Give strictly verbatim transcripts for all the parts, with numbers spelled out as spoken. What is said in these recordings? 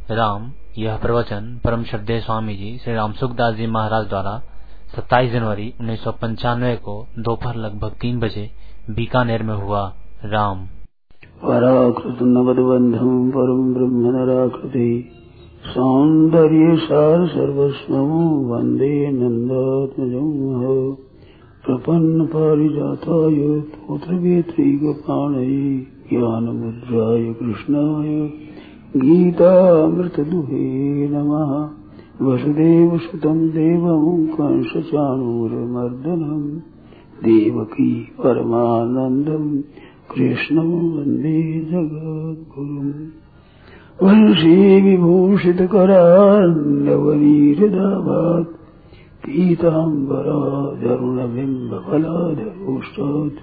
राम। यह प्रवचन परम श्रद्धेय स्वामी जी श्री राम सुखदास जी महाराज द्वारा सत्ताईस जनवरी उन्नीस सौ पंचानवे को दोपहर लगभग तीन बजे बीकानेर में हुआ। राम। पराकृत नवदबंधम परम ब्रह्म नराकृति सौंदर्य सार सर्वस्वं वंदे नंदात्मजं प्रपन्न पारिजाताय तोत्रवेत्रैकपाणये ज्ञानमुद्राय कृष्णाय गीतामृतदुहे नमः। वसुदेवसुतं देवं कंसचाणूरमर्दनं देवकी परमानन्दं कृष्णं वन्दे जगद्गुरुम्। वंशी विभूषितकरान्नवनीरदाभात् पीताम्बराधरुणबिम्बफलाधरोष्टात्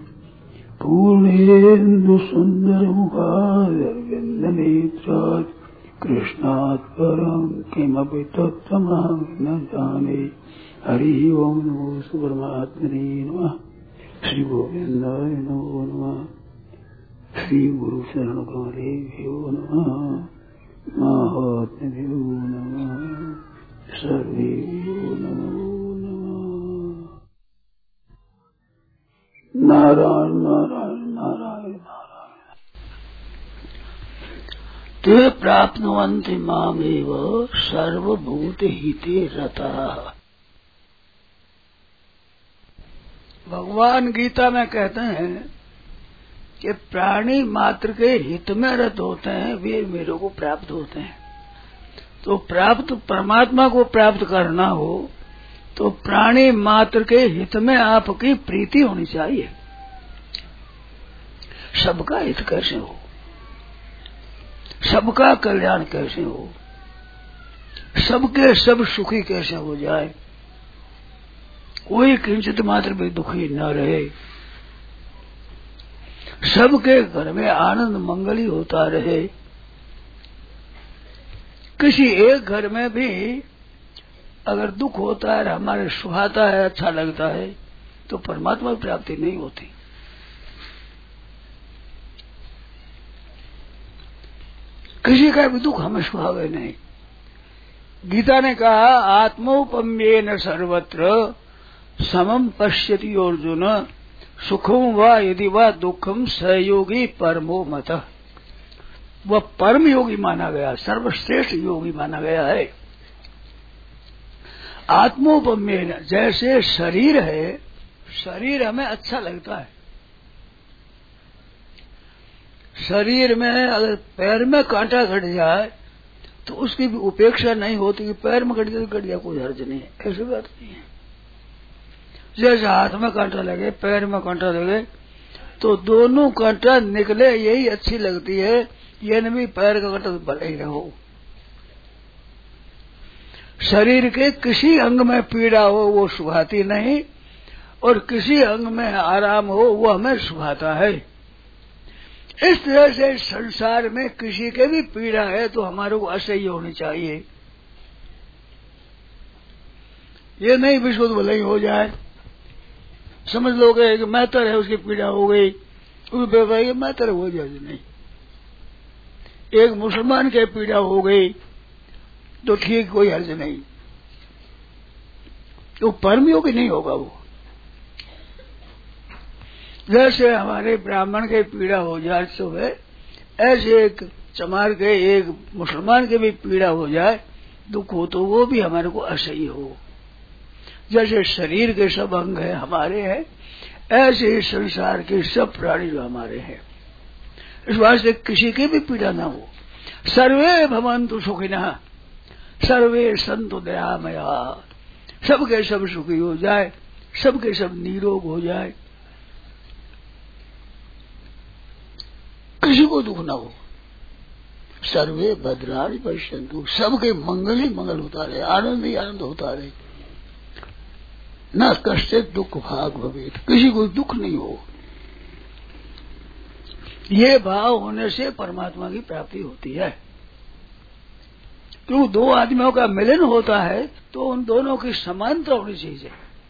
पूर्णेन्दुसुन्दरमुखादरविन्दनेत्रात् कृष्णात् परं किमपि तत्त्वमहं न जाने। हरि ओं नमो परमात्मने नमः। श्री गोविन्दाय नमो नमः। श्री गुरु शरण कमलेभ्यो नमः। महात्म्यो नमः। सर्वेभ्यो नमो नमः। नारायण नारायण नारायण नारायण। ते प्राप्नुवन्ति मामेव सर्वभूतहिते रताः। भगवान गीता में कहते हैं कि प्राणी मात्र के हित में रत होते हैं, वे मेरे को प्राप्त होते हैं। तो प्राप्त परमात्मा को प्राप्त करना हो तो प्राणी मात्र के हित में आपकी प्रीति होनी चाहिए। सबका हित कैसे हो, सबका कल्याण कैसे हो, सबके सब सुखी कैसे हो जाए, कोई किंचित मात्र भी दुखी न रहे, सबके घर में आनंद मंगल ही होता रहे। किसी एक घर में भी अगर दुख होता है, हमारे सुहाता है, अच्छा लगता है, तो परमात्मा की प्राप्ति नहीं होती। किसी का भी दुख हमें सुहावे नहीं। गीता ने कहा आत्मोपम्येन सर्वत्र समम पश्यति अर्जुन सुखम व यदि व दुखम सहयोगी परमो मतः। वह परम योगी माना गया, सर्वश्रेष्ठ योगी माना गया है। आत्मोपम्येन, जैसे शरीर है, शरीर हमें अच्छा लगता है। शरीर में अगर पैर में कांटा कट जाए तो उसकी भी उपेक्षा नहीं होती कि पैर में कट जाए तो कट जाए, कोई हर्ज नहीं है, ऐसी बात नहीं है। जैसे हाथ में कांटा लगे, पैर में कांटा लगे, तो दोनों कांटा निकले यही अच्छी लगती है। ये न भी पैर का कांटा तो भले ही रहो। शरीर के किसी अंग में पीड़ा हो वो सुहाती नहीं, और किसी अंग में आराम हो वो हमें सुहाता है। इस तरह से संसार में किसी के भी पीड़ा है तो हमारे को असह्य होनी चाहिए। ये नहीं विश्व भले ही हो जाए, समझ लोगे कि मैं तर है, उसकी पीड़ा हो गई, उसको बेवफाई मैं तर हो जाए नहीं। एक मुसलमान के पीड़ा हो गई तो ठीक, कोई हर्ज नहीं, तो परम योगी नहीं होगा वो। जैसे हमारे ब्राह्मण के पीड़ा हो जाए तो है, ऐसे एक चमार के, एक मुसलमान के भी पीड़ा हो जाए, दुख हो, तो वो भी हमारे को असह्य हो। जैसे शरीर के सब अंग है हमारे हैं, ऐसे ही संसार के सब प्राणी जो हमारे हैं। इस वास्ते किसी की भी पीड़ा ना हो। सर्वे भवन्तु सुखिनः सर्वे सन्तु दयामया। सबके सब सुखी हो जाए, सबके सब निरोग हो जाए, किसी को दुख ना हो। सर्वे भद्राणि पश्यन्तु, सबके मंगल ही मंगल होता रहे, आनंद ही आनंद होता रहे। न कष्ट दुख भाग भवेत्, किसी को दुख नहीं हो। ये भाव होने से परमात्मा की प्राप्ति होती है। क्यों दो आदमियों का मिलन होता है तो उन दोनों की समानता होनी चाहिए।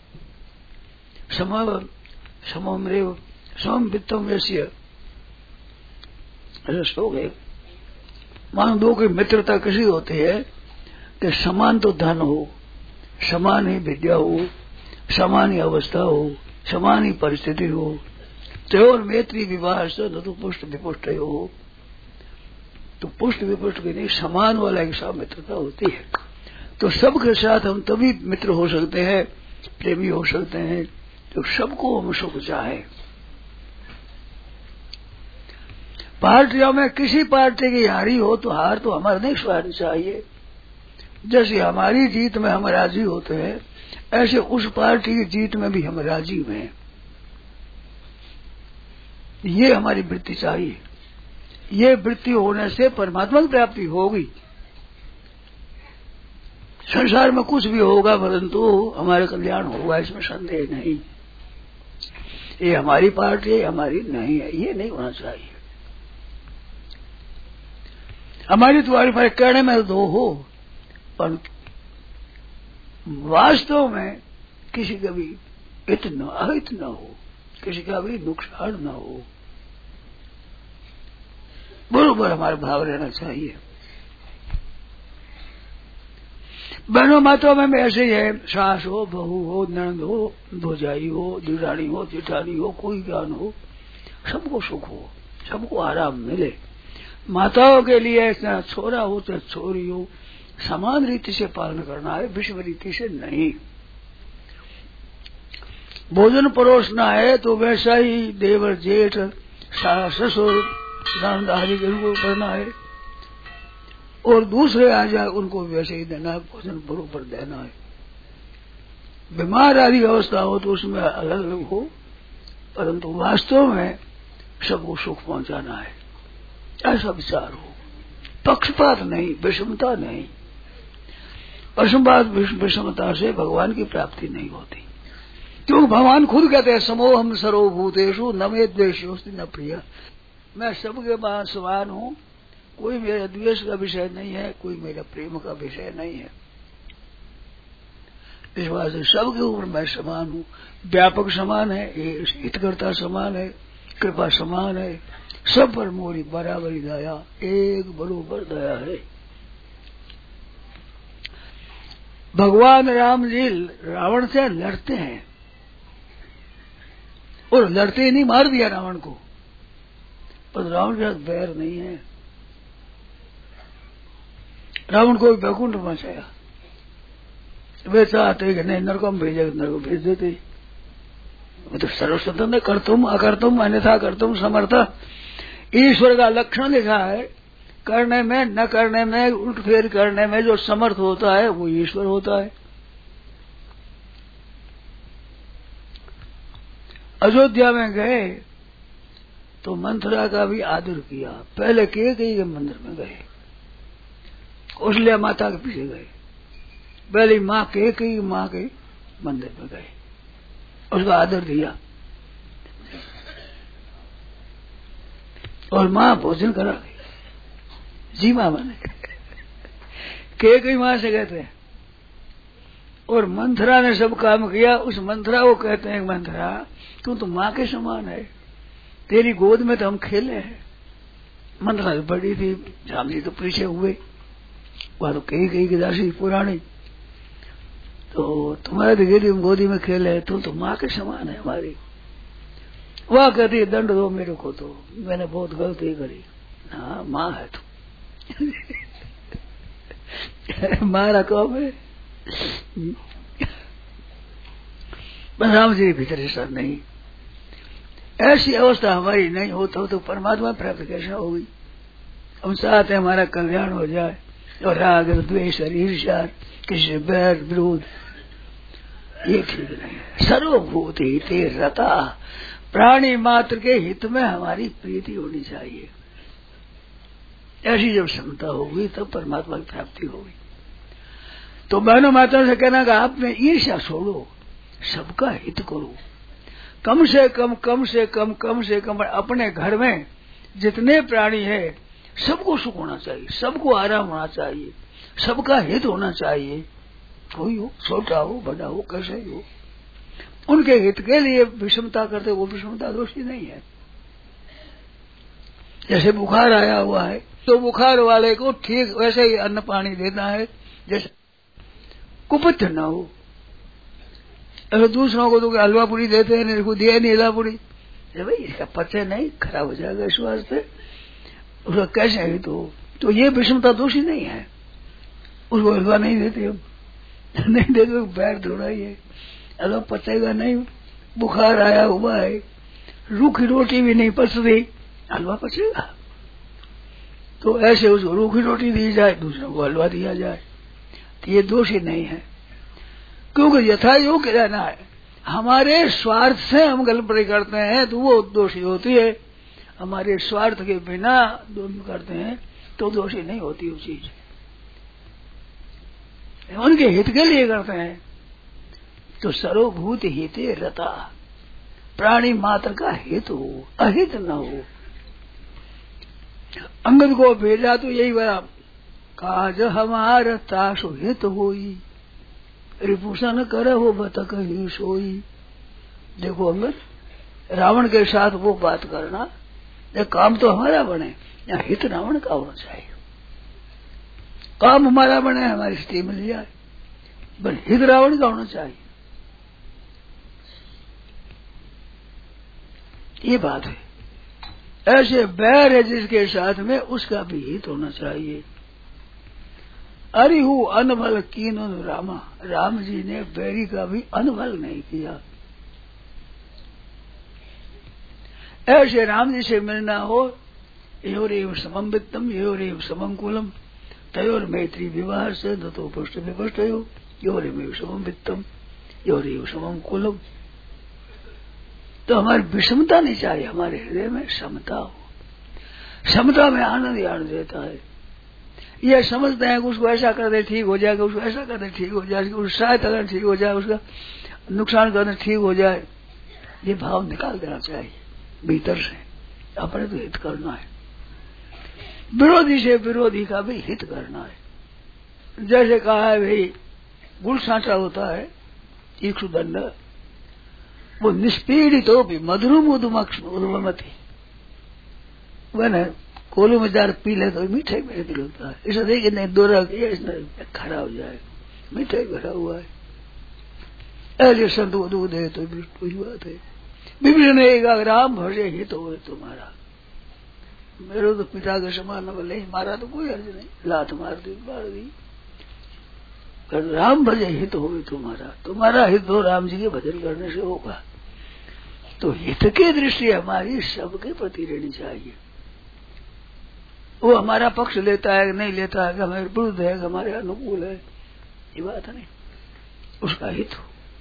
सम समम्रेव समम वित्तम यस्य, ऐसा श्लोक है। मान दो की मित्रता कैसी होती है कि समान तो धन हो, समान ही विद्या हो, समान ही अवस्था हो, समान ही परिस्थिति हो, तयोर मैत्री विवाह से न तो पुष्ट विपुष्ट हो, तो पुष्ट विपुष्ट की नहीं समान वाला एक साथ मित्रता होती है। तो सबके साथ हम तभी मित्र हो सकते हैं, प्रेमी हो सकते हैं, जो सबको हम सुख चाहे। पार्टियों में किसी पार्टी की हारी हो तो हार तो हमारे नहीं स्वार्थ चाहिए। जैसे हमारी जीत में हम राजी होते हैं, ऐसे उस पार्टी की जीत में भी हम राजी हैं। ये हमारी वृत्ति चाहिए। ये वृत्ति होने से परमात्मा की प्राप्ति होगी। संसार में कुछ भी होगा परंतु हमारे कल्याण होगा, इसमें संदेह नहीं। ये हमारी पार्टी है, हमारी नहीं है, ये नहीं होना चाहिए। हमारी तुम्हारी पर कहने में दो हो, पर वास्तव में किसी का भी हित न अहित न हो, किसी का भी नुकसान न हो, बरोबर हमारा भाव रहना चाहिए। बहनों माताओं में ऐसे ही है, सास हो, बहू हो, ननद हो, भौजाई हो, दिरानी हो, जेठानी हो, कोई ज्ञान हो, सबको सुख हो, सबको आराम मिले। माताओं के लिए चाहे छोरा हो चाहे छोरी हो, समान रीति से पालन करना है, विषम रीति से नहीं। भोजन परोसना है तो वैसा ही देवर जेठ सास ससुर ननद आदि के उनको करना है, और दूसरे आ जाए उनको वैसे ही देना है, भोजन बरोबर देना है। बीमार आदि अवस्था हो तो उसमें अलग अलग हो, परंतु वास्तव में सबको सुख पहुंचाना है, ऐसा विचार हो। पक्षपात नहीं, विषमता नहीं। पक्षपात विषमता से भगवान की प्राप्ति नहीं होती, क्योंकि भगवान खुद कहते हैं समोहम सर्वभूतेषु न मे द्वेषोस्ति न प्रिय। मैं सबके पास समान हूँ, कोई मेरा द्वेष का विषय नहीं है, कोई मेरा प्रेम का विषय नहीं है। इस बात से सबके ऊपर मैं समान हूँ। व्यापक समान है, हितकर्ता समान है, कृपा समान है, सब पर मोरी बराबरी दया, एक बरोबर दया है। भगवान राम जी रावण से लड़ते हैं, और लड़ते ही नहीं, मार दिया रावण को, पर रावण के साथ बैर नहीं है। रावण को बैकुंठ पहुंचाया, वे चाहते कि नहीं नरक में भेजे, नरक को भेज देते। वो तो सर्वस्वतंत्र ने कर तुम अकर तुम अन्यथा कर तुम समर्थ। ईश्वर का लक्षण लिखा है, करने में न करने में, उल्ट फेर करने में जो समर्थ होता है वो ईश्वर होता है। अयोध्या में गए तो मंथरा का भी आदर किया। पहले के कई के मंदिर में गए, कौशल्या माता के पीछे गए, पहले माँ के कई माँ के मंदिर में गए, उसका आदर दिया, और माँ भोजन करा गई। जी माँ बने के कई माँ से कहते हैं। और मंथरा ने सब काम किया। उस मंथरा को कहते हैं, मंथरा तू तो माँ के समान है, तेरी गोद में तो हम खेले हैं। मंथरा तो बड़ी थी, राम जी तो पीछे हुए, वह तो कई कई की दासी पुरानी, तो तुम्हारे तो गिरी गोदी में खेले, तू तो माँ के समान है हमारी। वह कहती है दंड दो मेरे को, तो मैंने बहुत गलती करी। हाँ माँ है तू मारा कौन है? राम जी भीतर ऐसा नहीं। ऐसी अवस्था हमारी नहीं हो तो, तो परमात्मा प्राप्त कैसे होगी? हम चाहते हैं हमारा कल्याण हो जाए, और राग द्वेष ईर्ष्या किसी से बैर विरोध, ये ठीक नहीं। सर्वभूत हिते रता, प्राणी मात्र के हित में हमारी प्रीति होनी चाहिए। ऐसी जब क्षमता होगी तब परमात्मा की प्राप्ति होगी। तो बहनों माताओं से कहना कि आप में ईर्ष्या छोड़ो, सबका हित करो। कम से कम कम से कम कम से कम अपने घर में जितने प्राणी है सबको सुख होना चाहिए, सबको आराम होना चाहिए, सबका हित होना चाहिए। कोई हो, छोटा हो बड़ा हो, कैसे हो, उनके हित के लिए विषमता करते, वो विषमता दोषी नहीं है। जैसे बुखार आया हुआ है तो बुखार वाले को ठीक वैसे ही अन्न पानी देना है जैसे कुपित न हो। अगर दूसरों को तो हलवा पूरी देते हैं, इसको दिया नहीं हलवा पूरी, भाई इसका पचे नहीं, खराब हो जाएगा इस वास्ते, उसका कैसे है तो तो ये विषमता दोषी नहीं है। उसको हलवा नहीं देते हम नहीं देते तो पैर थोड़ा ही है, हलवा पचेगा नहीं। बुखार आया हुआ है, रूखी रोटी भी नहीं पचती, हलवा पचेगा? तो ऐसे उसको रूखी रोटी दी जाए, दूसरों को हलवा दिया जाए, तो ये दोषी नहीं है, क्योंकि यथा योग्य रहना है। हमारे स्वार्थ से हम गलती करते हैं तो वो दोषी होती है, हमारे स्वार्थ के बिना दोनों करते हैं तो दोषी नहीं होती वो चीज। उनके हित के लिए करते हैं तो सर्वभूत हिते रता, प्राणी मात्र का हित हो, अहित न हो। अंगद को भेजा तो यही बड़ा, काज हमारा ताशु हित होई, रिपुषण करे हो बतक ही सोई। देखो अंगद, रावण के साथ वो बात करना, ये काम तो हमारा बने, या हित रावण का होना चाहिए। काम हमारा बने, हमारी स्थिति मिल जाए, बल हित रावण का होना चाहिए। ये बात है। ऐसे बैर है जिसके साथ में, उसका भी हित होना चाहिए। अरिहु अनभल कीन रामा, राम जी ने बैरी का भी अनभल नहीं किया। ऐसे राम जी से मिलना हो, योरेव समम वित्तम योरेव समम कुलम तयोर मैत्री विवाह से दतो पुष्ट विपष्ट हो, योरेव समम वित्तम योरेव समम कुलम। तो हमारी विषमता नहीं चाहिए, हमारे हृदय में समता हो। समता में आनंद ही आनंद देता है। ये समझते हैं कि उसको ऐसा कर दे ठीक हो जाएगा, उसको ऐसा कर दे ठीक हो जाए, उसको सहायता करना ठीक हो जाए, उसका नुकसान करना ठीक हो जाए, ये भाव निकाल देना चाहिए भीतर से। अपने तो हित करना है, विरोधी से विरोधी का भी हित करना है। जैसे कहा है भाई, गुड़ सांचा होता है इक्षुदंड, वो निष्पीड़ित हो भी मधुरम उदमक्ष उदमती, वह कोलू में जार पी ले तो मीठे मीठे लगता है, इसे देखिए नहीं दो इसमें खरा हो जाए, मीठे भरा हुआ है। ऐसे संत को दूध दे तो कोई बात है। विभीषण ने एक राम भजे हित हो तुम्हारा, मेरे तो पिता के समान बोले मारा तो कोई अर्ज नहीं, लात मार दी मार दी, राम भजे हित हो तुम्हारा, तुम्हारा हित हो राम जी के भजन करने से होगा। तो हित की दृष्टि हमारी सबके प्रति रहनी चाहिए। वो हमारा पक्ष लेता है नहीं लेता है, हमारे विरुद्ध है हमारे अनुकूल है, ये बात नहीं, उसका हित हो।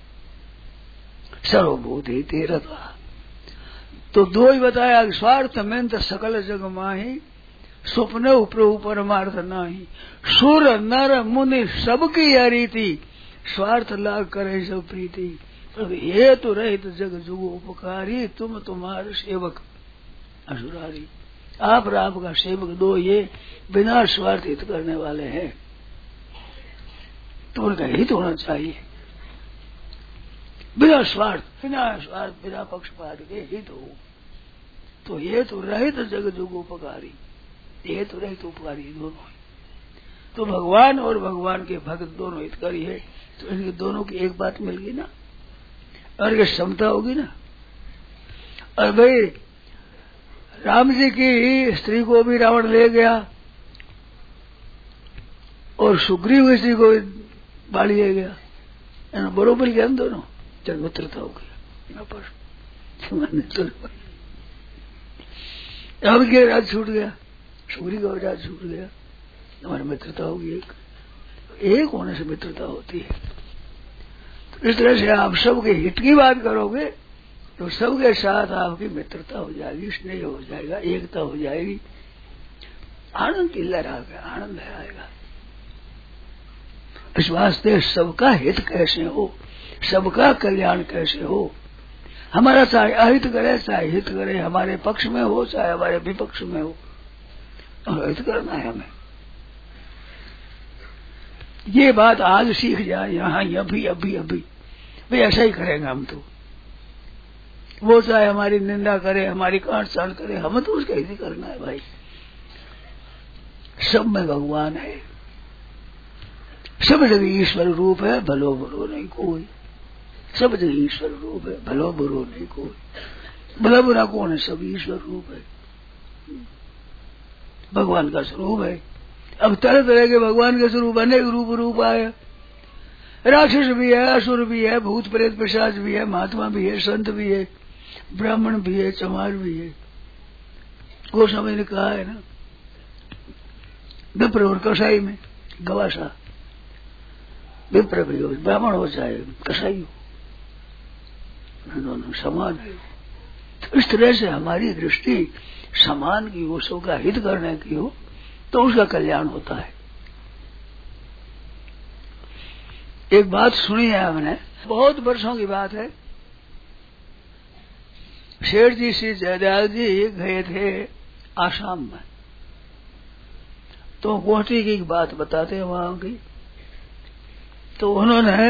सर्वभूत हित रता, तो दो ही बताया, स्वार्थ में तो सकल जग माही, स्वप्न प्रभु परमार्थ नाही। सुर नर मुनि सबकी यह रीति, स्वार्थ लाग करे सब प्रीति। ये तो रहित जग जुगो उपकारी, तुम तुम्हारे सेवक असुरारी। आप राम का सेवक दो, ये बिना स्वार्थ हित करने वाले हैं, तो उनका हित होना चाहिए। बिना स्वार्थ बिना स्वार्थ बिना पक्षपात के हित हो, तो ये तो रहित जग जुग उपकारी, ये तो रहित उपकारी दोनों। तो भगवान और भगवान के भक्त दोनों हितकारी है, तो इनके दोनों की एक बात मिल गई ना, और ये समता होगी ना। और भाई राम जी की स्त्री को भी रावण ले गया, और सुग्रीव स्त्री को बाली ले गया, बरोबर गया हम दोनों, चल मित्रता हो गई यहाँ पर। राम के राज छूट गया, सुग्रीव का राज छूट गया, हमारी मित्रता होगी। एक एक होने से मित्रता होती है। तो इस तरह से आप सबके हित की बात करोगे तो सबके साथ आपकी मित्रता हो जाएगी, स्नेह हो जाएगा, एकता हो जाएगी, आनंद की लहर आएगा, आनंद आएगा। इस वास्ते सबका हित कैसे हो, सबका कल्याण कैसे हो, हमारा चाहे अहित करे चाहे हित करे, हमारे पक्ष में हो चाहे हमारे विपक्ष में हो, और हित करना है हमें। ये बात आज सीख जाए यहाँ, अभी अभी अभी भाई ऐसा ही करेंगे हम तो। वो चाहे हमारी निंदा करे, हमारी काट छाट करे, हमें तो उसका ही करना है भाई। सब में भगवान है, सब जगह ईश्वर रूप है, भलो बुरो नहीं कोई। सब जगह ईश्वर रूप है, भलो बुरो नहीं कोई। भला बुरा कौन है? सब ईश्वर रूप है, भगवान का स्वरूप है। अब तरह तरह के भगवान के स्वरूप अनेक रूप रूप आए। राक्षस भी है, असुर भी है, भूत प्रेत पिशाच भी है, महात्मा भी है, संत भी है, ब्राह्मण भी है, चमार भी है। गोस्वामी ने कहा है ना, विप्र और कसाई में गवासा, विप्र भी हो, ब्राह्मण हो चाहे कसाई हो, दोनों समान है। तो इस तरह से हमारी दृष्टि समान की हो, सबका हित करने की हो, तो उसका कल्याण होता है। एक बात सुनी है हमने, बहुत वर्षों की बात है। शेठ जी श्री जयदयाल जी गए थे आसाम में, तो गुवाहाटी की बात बताते हैं वहां की। तो उन्होंने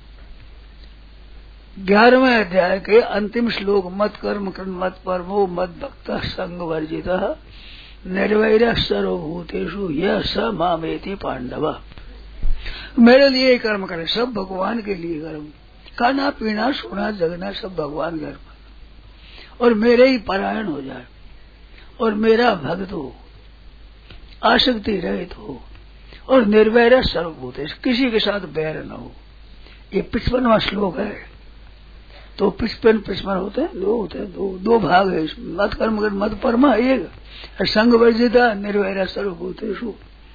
ग्यारहवें अध्याय के अंतिम श्लोक मत कर्म कर्म मत परमो मत भक्त संग वर्जित निर्वैर सर्वभूतेषु यह स मामेति पांडव। मेरे लिए कर्म करें, सब भगवान के लिए कर्म, खाना पीना सोना जगना सब भगवान का कर्म, और मेरे ही परायण हो जाए और मेरा भक्त हो, आसक्ति रहित हो और निर्वैर सर्वभूतेषु, किसी के साथ बैर न हो। ये पचपनवा श्लोक है। तो पचपन पचपन होते हैं, दो होते हैं, दो दो भाग है इसमें। मत कर्म कर मत परमा एक, संग वर्जिता निर्वैर सर्वभूतेषु।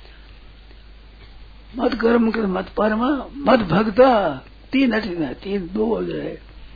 मत कर्म कर मत परमा मत भक्ता, तीन अठिन है, तीन दो हो जाए।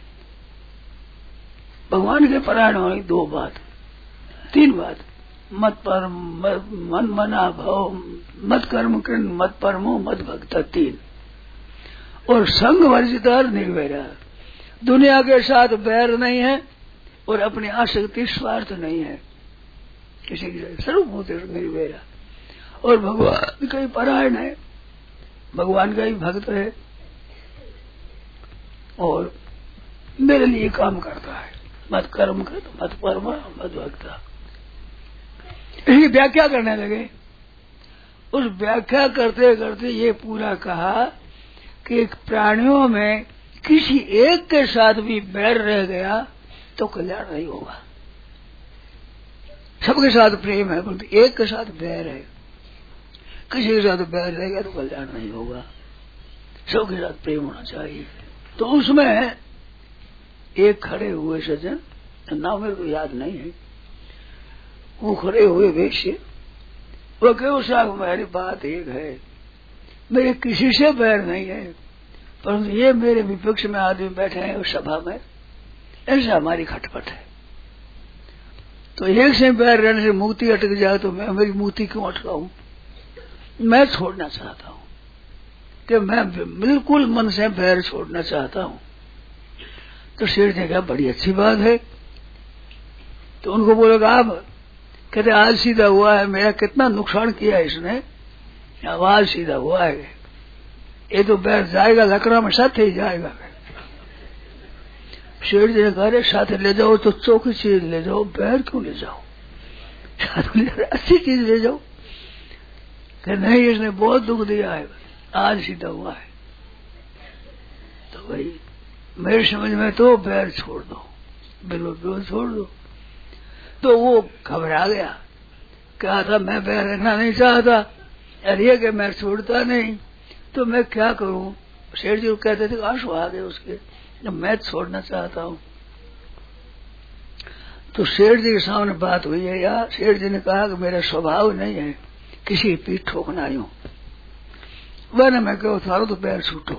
भगवान के परायण होने दो बात, तीन बात, मत परम मन मना भाव, मत कर्म कर मत परमो मत भक्ता, तीन। और संग वर्जिता निर्वैरा, दुनिया के साथ बैर नहीं है और अपनी आसक्ति स्वार्थ नहीं है किसी के, सर्वभूतेषु निर्वैरा। और भगवान का ही परायण है, भगवान का ही भक्त है और मेरे लिए काम करता है। मत कर्म कर मत परमा मत भक्ता। इसकी व्याख्या करने लगे। उस व्याख्या करते करते ये पूरा कहा कि प्राणियों में किसी एक के साथ भी बैर रह गया तो कल्याण नहीं होगा। सबके साथ प्रेम है परंतु एक के साथ बैर है, किसी के साथ बैर रह गया तो कल्याण नहीं होगा। सबके साथ प्रेम होना चाहिए। तो उसमें एक खड़े हुए सज्जन, नाम मेरे को याद नहीं है, वो खड़े हुए वैश्य, वो कहो साहब मेरी बात एक है, मेरे किसी से बैर नहीं है परंतु ये मेरे विपक्ष में आदमी बैठे हैं उस सभा में, ऐसे हमारी खटपट है। तो एक से बैर रहने से मुक्ति अटक जाए तो मैं मेरी मुक्ति क्यों अटकाऊं? मैं छोड़ना चाहता हूं कि मैं बिल्कुल मन से बैर छोड़ना चाहता हूं। तो शेर ने कहा बड़ी अच्छी बात है। तो उनको बोलेगा आप कहते आज सीधा हुआ है, मेरा कितना नुकसान किया है इसने, आवाज सीधा हुआ है, ये तो बैर जाएगा लकड़ा में साथ ही जाएगा। शेर जी ने कहा साथ ले जाओ तो चौकी चीज ले जाओ, बैर क्यों ले जाओ, साथ ले जाओ, अच्छी चीज ले जाओ। कि नहीं इसने बहुत दुख दिया है, आज सीधा हुआ है। तो भाई मेरी समझ में तो बैर छोड़ दो, बिल्कुल छोड़ दो। तो वो घबरा गया, कहा था मैं बैर रहना नहीं चाहता, अरे कि मैं छोड़ता नहीं तो मैं क्या करूं। शेर जी कहते थे आंसू आ गए उसके, तो मैं छोड़ना चाहता हूं। तो शेर जी के सामने बात हुई है यार। शेर जी ने कहा कि मेरा स्वभाव नहीं है किसी पीठ ठोकना यूं, वरना मैं कहो थारो तो पैर छूटो,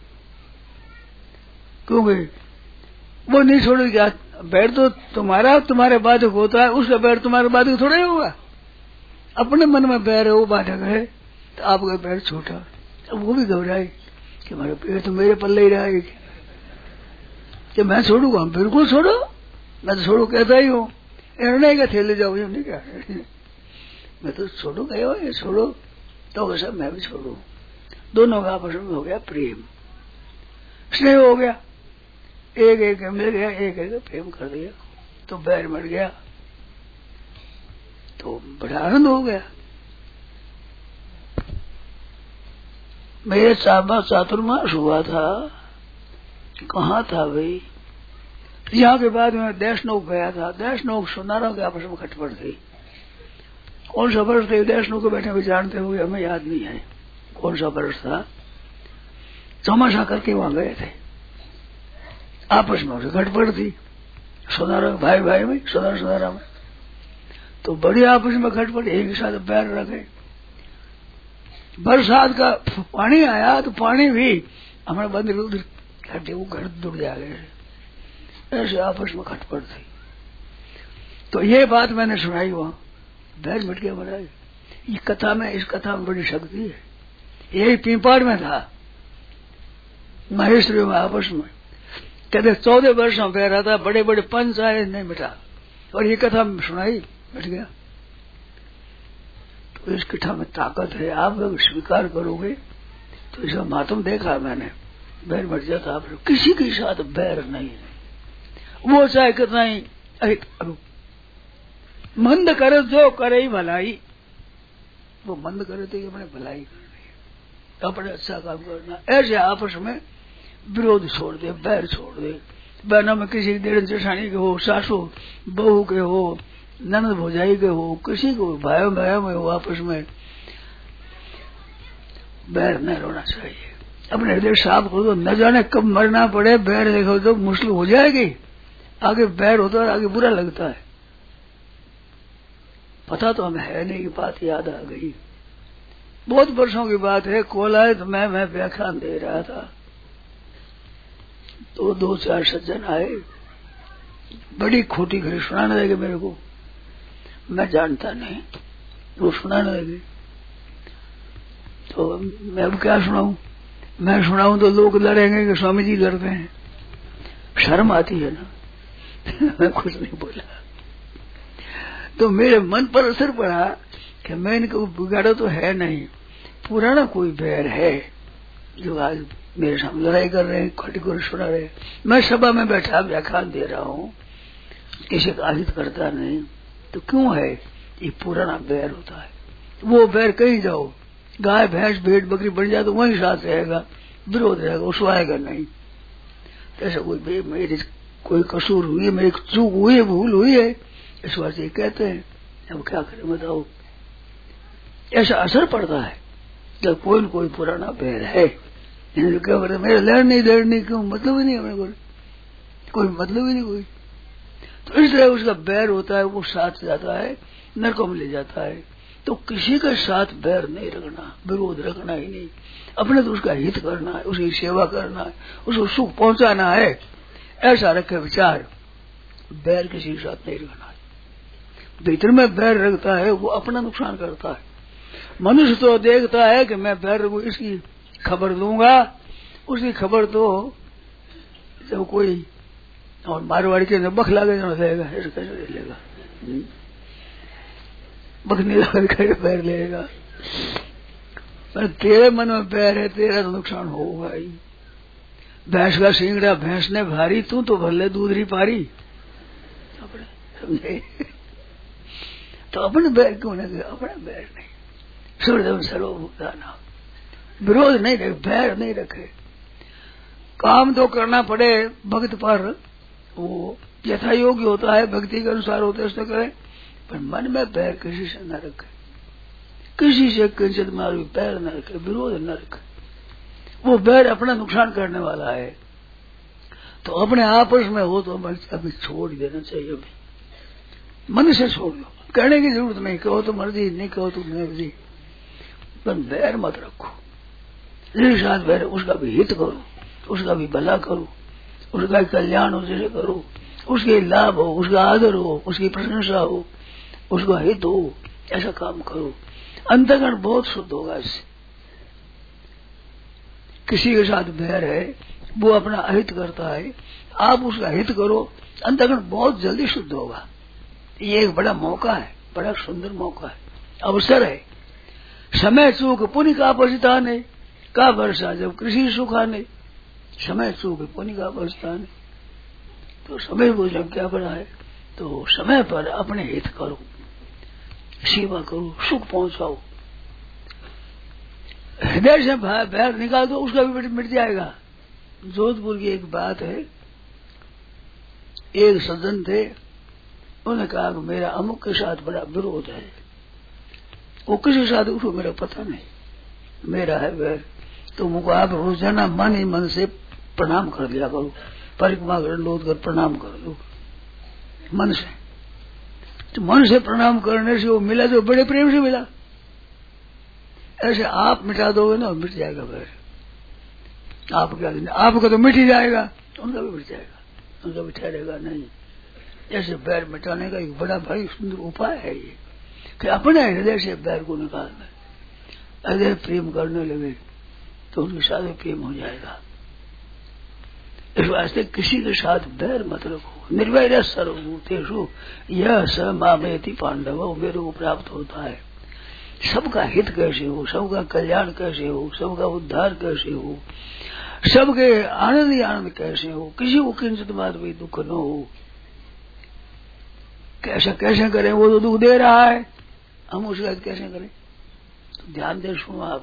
क्योंकि वो नहीं छोड़ेगा। बैर तो तुम्हारा तुम्हारे बाधक होता है, उसका बैर तुम्हारे बाधक थोड़ा ही होगा। अपने मन में बैर है, वो बाधक है, तो आपका पैर छूटा। अब वो भी घबराई कि हमारे पैर तो मेरे पल्ले ही रहेगी कि मैं छोड़ूंगा। बिल्कुल छोड़ो, मैं तो छोड़ो कहता ही हूँ, नहीं का थैले जाओ, नहीं क्या मैं तो छोड़ूंगा, ये छोड़ो तो वैसा मैं भी छोड़ू। दोनों का आपस में हो गया प्रेम, स्नेह हो गया। एक एक मिल गया, एक एक प्रेम कर दिया, तो बैर मर गया, तो बड़ा आनंद हो गया। मेरे साहबा चातुर्मास हुआ था, कहाँ था भाई, यहाँ के बाद में देशनोक गया था। देशनोक सुनारों के आपस में खटपट थी। कौन सा वर्ष थे देशनोक को बैठे हुए जानते हुए, हमें याद नहीं है कौन सा वर्ष था। चौमासा करके वहां गए थे, आपस में उसे खटपट थी सुनारा भाई भाई में, सुनारा सुनारा में, तो बड़ी आपस में खटपट, एक साथ पैर रखे। बरसात का पानी आया तो पानी भी हमारे बंद उधर खड्डे वो घर दुड़ जा गए, ऐसे आपस में खटपट थी। तो ये बात मैंने सुनाई वहां, बैर मिट गया बनाए। ये कथा में, इस कथा में बड़ी शक्ति है। यही पीपाड़ में था, महेश्वरी में आपस में कहते चौदह वर्ष में बैर था, बड़े बड़े पंच आए नहीं मिटा, और ये कथा में सुनाई मिट गया। तो इस कथा में ताकत है, आप लोग स्वीकार करोगे तो इसका मातम देखा मैंने। बैर मिट जाता, आप किसी के साथ बैर नहीं, वो चाहे कितना ही मंद करे, जो करे ही भलाई, वो मंद करे तो अपने भलाई करनी है, अपने अच्छा काम करना। ऐसे आपस में विरोध छोड़ दे, बैर छोड़ दे। बहनों में किसी देर जेठानी के हो, सासू बहू के हो, ननद भौजाई के हो, किसी को भाइयों भाइयों में हो, आपस में बैर नहीं होना चाहिए। अपने हृदय साफ करो, न जाने कब मरना पड़े, बैर देखो तो मुश्किल हो जाएगी। आगे बैर होता है, आगे बुरा लगता है। पता तो हमें है नहीं, की बात याद आ गई। बहुत वर्षों की बात है, कोलाए तो मैं मैं व्याख्यान दे रहा था, तो दो चार सज्जन आए, बड़ी खोटी घड़ी सुनाने लगे मेरे को, मैं जानता नहीं, वो सुनाने लगे। तो मैं अब क्या सुनाऊं, मैं सुनाऊं तो लोग लड़ेंगे कि स्वामी जी लड़ते हैं, शर्म आती है ना। मैं कुछ नहीं बोला, तो मेरे मन पर असर पड़ा कि मैं इनको बिगाड़ा तो है नहीं, पुराना कोई बैर है जो आज मेरे सामने लड़ाई कर रहे हैं, खटी को सुना रहे हैं। मैं सभा में बैठा व्याख्यान दे रहा हूँ, किसी का आहित करता नहीं, तो क्यों है, ये पुराना बैर होता है। वो बैर कहीं जाओ, गाय भैंस भेड़ बकरी बन जाए तो वहीं साथ रहेगा, विरोध रहेगा, उसको आएगा नहीं। ऐसा कोई मेरी कोई कसूर हुई है, मेरी चूक हुई है, भूल हुई है, इस बात से कहते हैं। अब क्या करें बताओ, ऐसा असर पड़ता है जब कोई न कोई पुराना बैर है। क्या करते, मेरे लेन नहीं देर नहीं, क्यों, मतलब ही नहीं है, कोई कोई मतलब ही नहीं कोई। तो इस तरह उसका बैर होता है, वो साथ जाता है, नरकों में ले जाता है। तो किसी के साथ बैर नहीं रखना, विरोध रखना ही नहीं, अपने तो उसका हित करना है, उसकी सेवा करना है, उसको सुख पहुंचाना है, ऐसा रखे विचार। बैर किसी के साथ नहीं रखना है। भीतर में बैर रखता है वो अपना नुकसान करता है। मनुष्य तो देखता है कि मैं बैर को इसकी खबर दूंगा, उसकी खबर तो जब कोई और मारवाड़ी के बख लागे जाएगा, ऐसे कैसे ले लेगा, बख नहीं लगा पैर लेगा। पर तेरे मन में पैर है, तेरा तो नुकसान होगा ही। भैंस का सिंगड़ा भैंस ने भारी, तू तो भले दूधरी पारी, समझे। तो अपने बैर क्यों नहीं, अपने बैर नहीं, सूर्यदेव सर्वभूतानां, विरोध नहीं रखे, बैर नहीं रखे। काम तो करना पड़े भक्त पर, वो यथा योग्य होता है, भक्ति के अनुसार होता है, उससे करें, पर मन में बैर किसी से न रखे, किसी से किंचित मार बैर न रखे, विरोध न रखे। वो बैर अपना नुकसान करने वाला है। तो अपने आपस में हो तो अभी छोड़ देना चाहिए, अभी मन से छोड़ दो, कहने की जरूरत नहीं, कहो तो मर्जी, नहीं कहो तो मर्जी, पर बैर मत रखो। जिसके साथ बैर, उसका भी हित करो, उसका भी भला करो, उसका कल्याण उसे करो, उसके लाभ हो, उसका आदर हो, उसकी प्रशंसा हो, उसका हित हो, ऐसा काम करो। अंतःकरण बहुत शुद्ध होगा इससे। किसी के साथ बैर है, वो अपना अहित करता है, आप उसका हित करो, अंतःकरण बहुत जल्दी शुद्ध होगा। ये एक बड़ा मौका है, बड़ा सुंदर मौका है, अवसर है। समय चूक पुण्य का पछताने का वर्षा, जब कृषि सुखाने, समय चूक पुण्य का पछताने। तो समय भोजन क्या बड़ा है। तो समय पर अपने हित करो, सेवा करो, सुख पहुंचाओ। हृदय से बैर निकाल दो, उसका भी मिट जाएगा। जोधपुर की एक बात है, एक सज्जन थे, उन्होंने कहा कि मेरा अमुक के साथ बड़ा विरोध है। वो किसी साथ उसको मेरा पता नहीं, मेरा है वैर। तो मुझको आप रोजाना मन ही मन से प्रणाम कर दिया करो, परिक्रमा कर दंडोत कर प्रणाम कर दो मन से। तो मन से प्रणाम करने से वो मिला जो बड़े प्रेम से मिला। ऐसे आप मिटा दोगे ना, मिट जाएगा वैर। आप क्या, आपका तो मिट ही जाएगा, उनका भी मिट जाएगा, उनका भी ठहरेगा नहीं। ऐसे बैर मिटाने का एक बड़ा भारी सुंदर उपाय है ये, कि अपने हृदय से बैर को निकालना। हृदय प्रेम करने लगे तो उनके साथ प्रेम हो जाएगा। इस वास्ते किसी के साथ बैर मत रखो। निर्वैर सर्वभूतेषु यह स मामेति पांडव, मेरे को प्राप्त होता है। सबका हित कैसे हो, सबका कल्याण कैसे हो, सबका उद्धार कैसे हो, सबके आनंद ही आनंद कैसे हो, किसी को किंचित मात्र भी दुख न हो। कैसे कैसे करें, वो तो दुख दे रहा है, हम उसका कैसे करें। तो ध्यान दे, सुनो आप।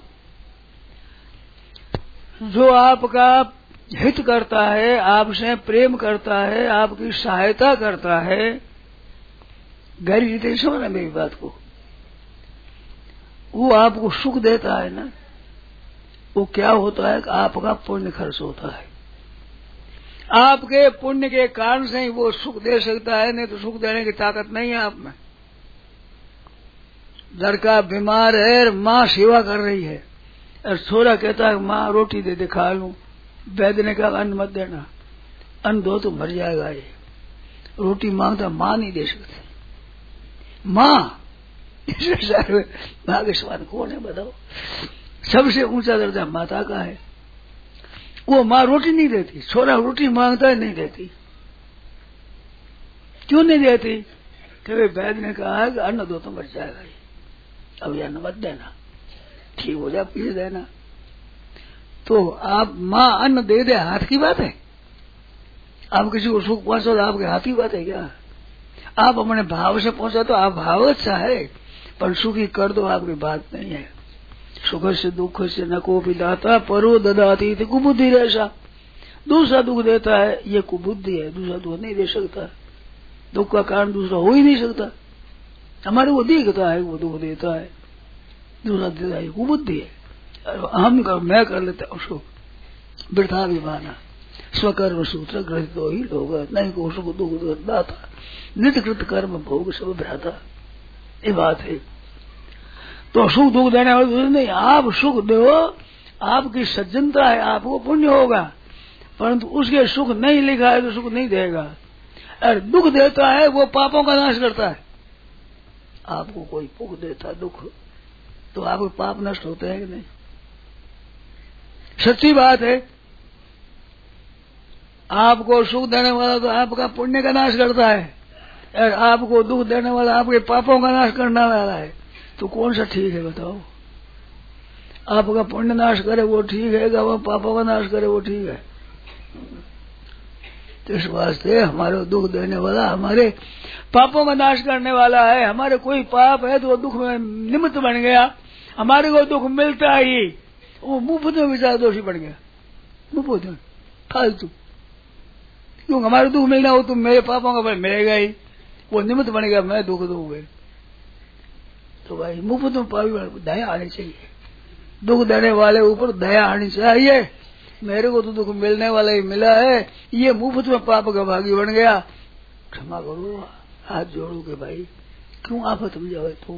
जो आपका हित करता है, आपसे प्रेम करता है, आपकी सहायता करता है, गहरी रीते समझना मेरी बात को, वो आपको सुख देता है ना, वो क्या होता है कि आपका पुण्य खर्च होता है। आपके पुण्य के कारण से ही वो सुख दे सकता है, नहीं तो सुख देने की ताकत नहीं है आप में। लड़का बीमार है, माँ सेवा कर रही है, और छोरा कहता है माँ रोटी दे दे खा लूं। वैद्य ने कहा अन्न मत देना, अन्न दो तो मर जाएगा ये। रोटी मांगता, माँ नहीं दे सकती। माँ माँ के समान कौन है बताओ। सबसे ऊंचा दर्जा माता का है। वो माँ रोटी नहीं देती, छोरा रोटी मांगता है नहीं देती। क्यों नहीं देती? क्योंकि वैद्य ने कहा है कि अन्न दो तो मर जाएगा ये, अब ये अन्न मत देना, ठीक हो जाए पीछे देना। तो आप माँ अन्न दे दे, हाथ की बात है। आप किसी को सुख पहुंचो तो आपके हाथ की बात है क्या? आप अपने भाव से पहुंचा तो आप भाव अच्छा है, पर सुखी कर दो आपकी बात नहीं है। सुख से दुख से न को भी दाता परो ददाती थी कुबुद्धि ऐसा। दूसरा दुख देता है ये कुबुद्धि है, दूसरा दुख नहीं दे सकता। दुख का कारण दूसरा हो ही नहीं सकता। हमारे वो दिखता है वो दुख देता है, दूसरा देता है कुबुद्धि है। हम कर मैं कर लेता हूँ सुख वृथा विमाना स्वकर्म सूत्र ग्रहित हो ही लोग नहीं को सुख दुख दाता नित्य कृत कर्म भोग सब भ्राता। ये बात है। तो सुख दुख देने वाले नहीं, आप सुख दो, आपकी सज्जनता है, आपको पुण्य होगा, परंतु उसके सुख नहीं लिखा है तो सुख नहीं देगा। और दुख देता है वो पापों का नाश करता है। आपको कोई दुख देता दुख तो आपके पाप नष्ट होते हैं कि नहीं? सच्ची बात है। आपको सुख देने वाला तो आपका पुण्य का नाश करता है, और आपको दुख देने वाला आपके पापों का नाश करने वाला है। तो कौन सा ठीक है बताओ? आपका पुण्य नाश करे वो ठीक है, वो पापों का नाश करे वो ठीक है? तो इस वास्ते हमारे दुख देने वाला हमारे पापों का नाश करने वाला है। हमारे कोई पाप है तो वो दुख में निमित्त बन गया, हमारे को दुख मिलता ही वो मुफ्त में विचार दोषी बन गया, मुफ्त में फालतू। क्यों? हमारे दुख मिलना हो तो मेरे पापों का फल मिलेगा ही, वो निमित्त बन गया मैं दुख दूंगा। तो भाई मुफ्त में पापी दया आनी चाहिए, दुख देने वाले ऊपर दया आनी चाहिए। मेरे को तो दुख मिलने वाला ही मिला है, ये मुफ्त में पाप का भागी बन गया, क्षमा करो, हाथ जोड़ो के भाई क्यों आफत में जाओ तू।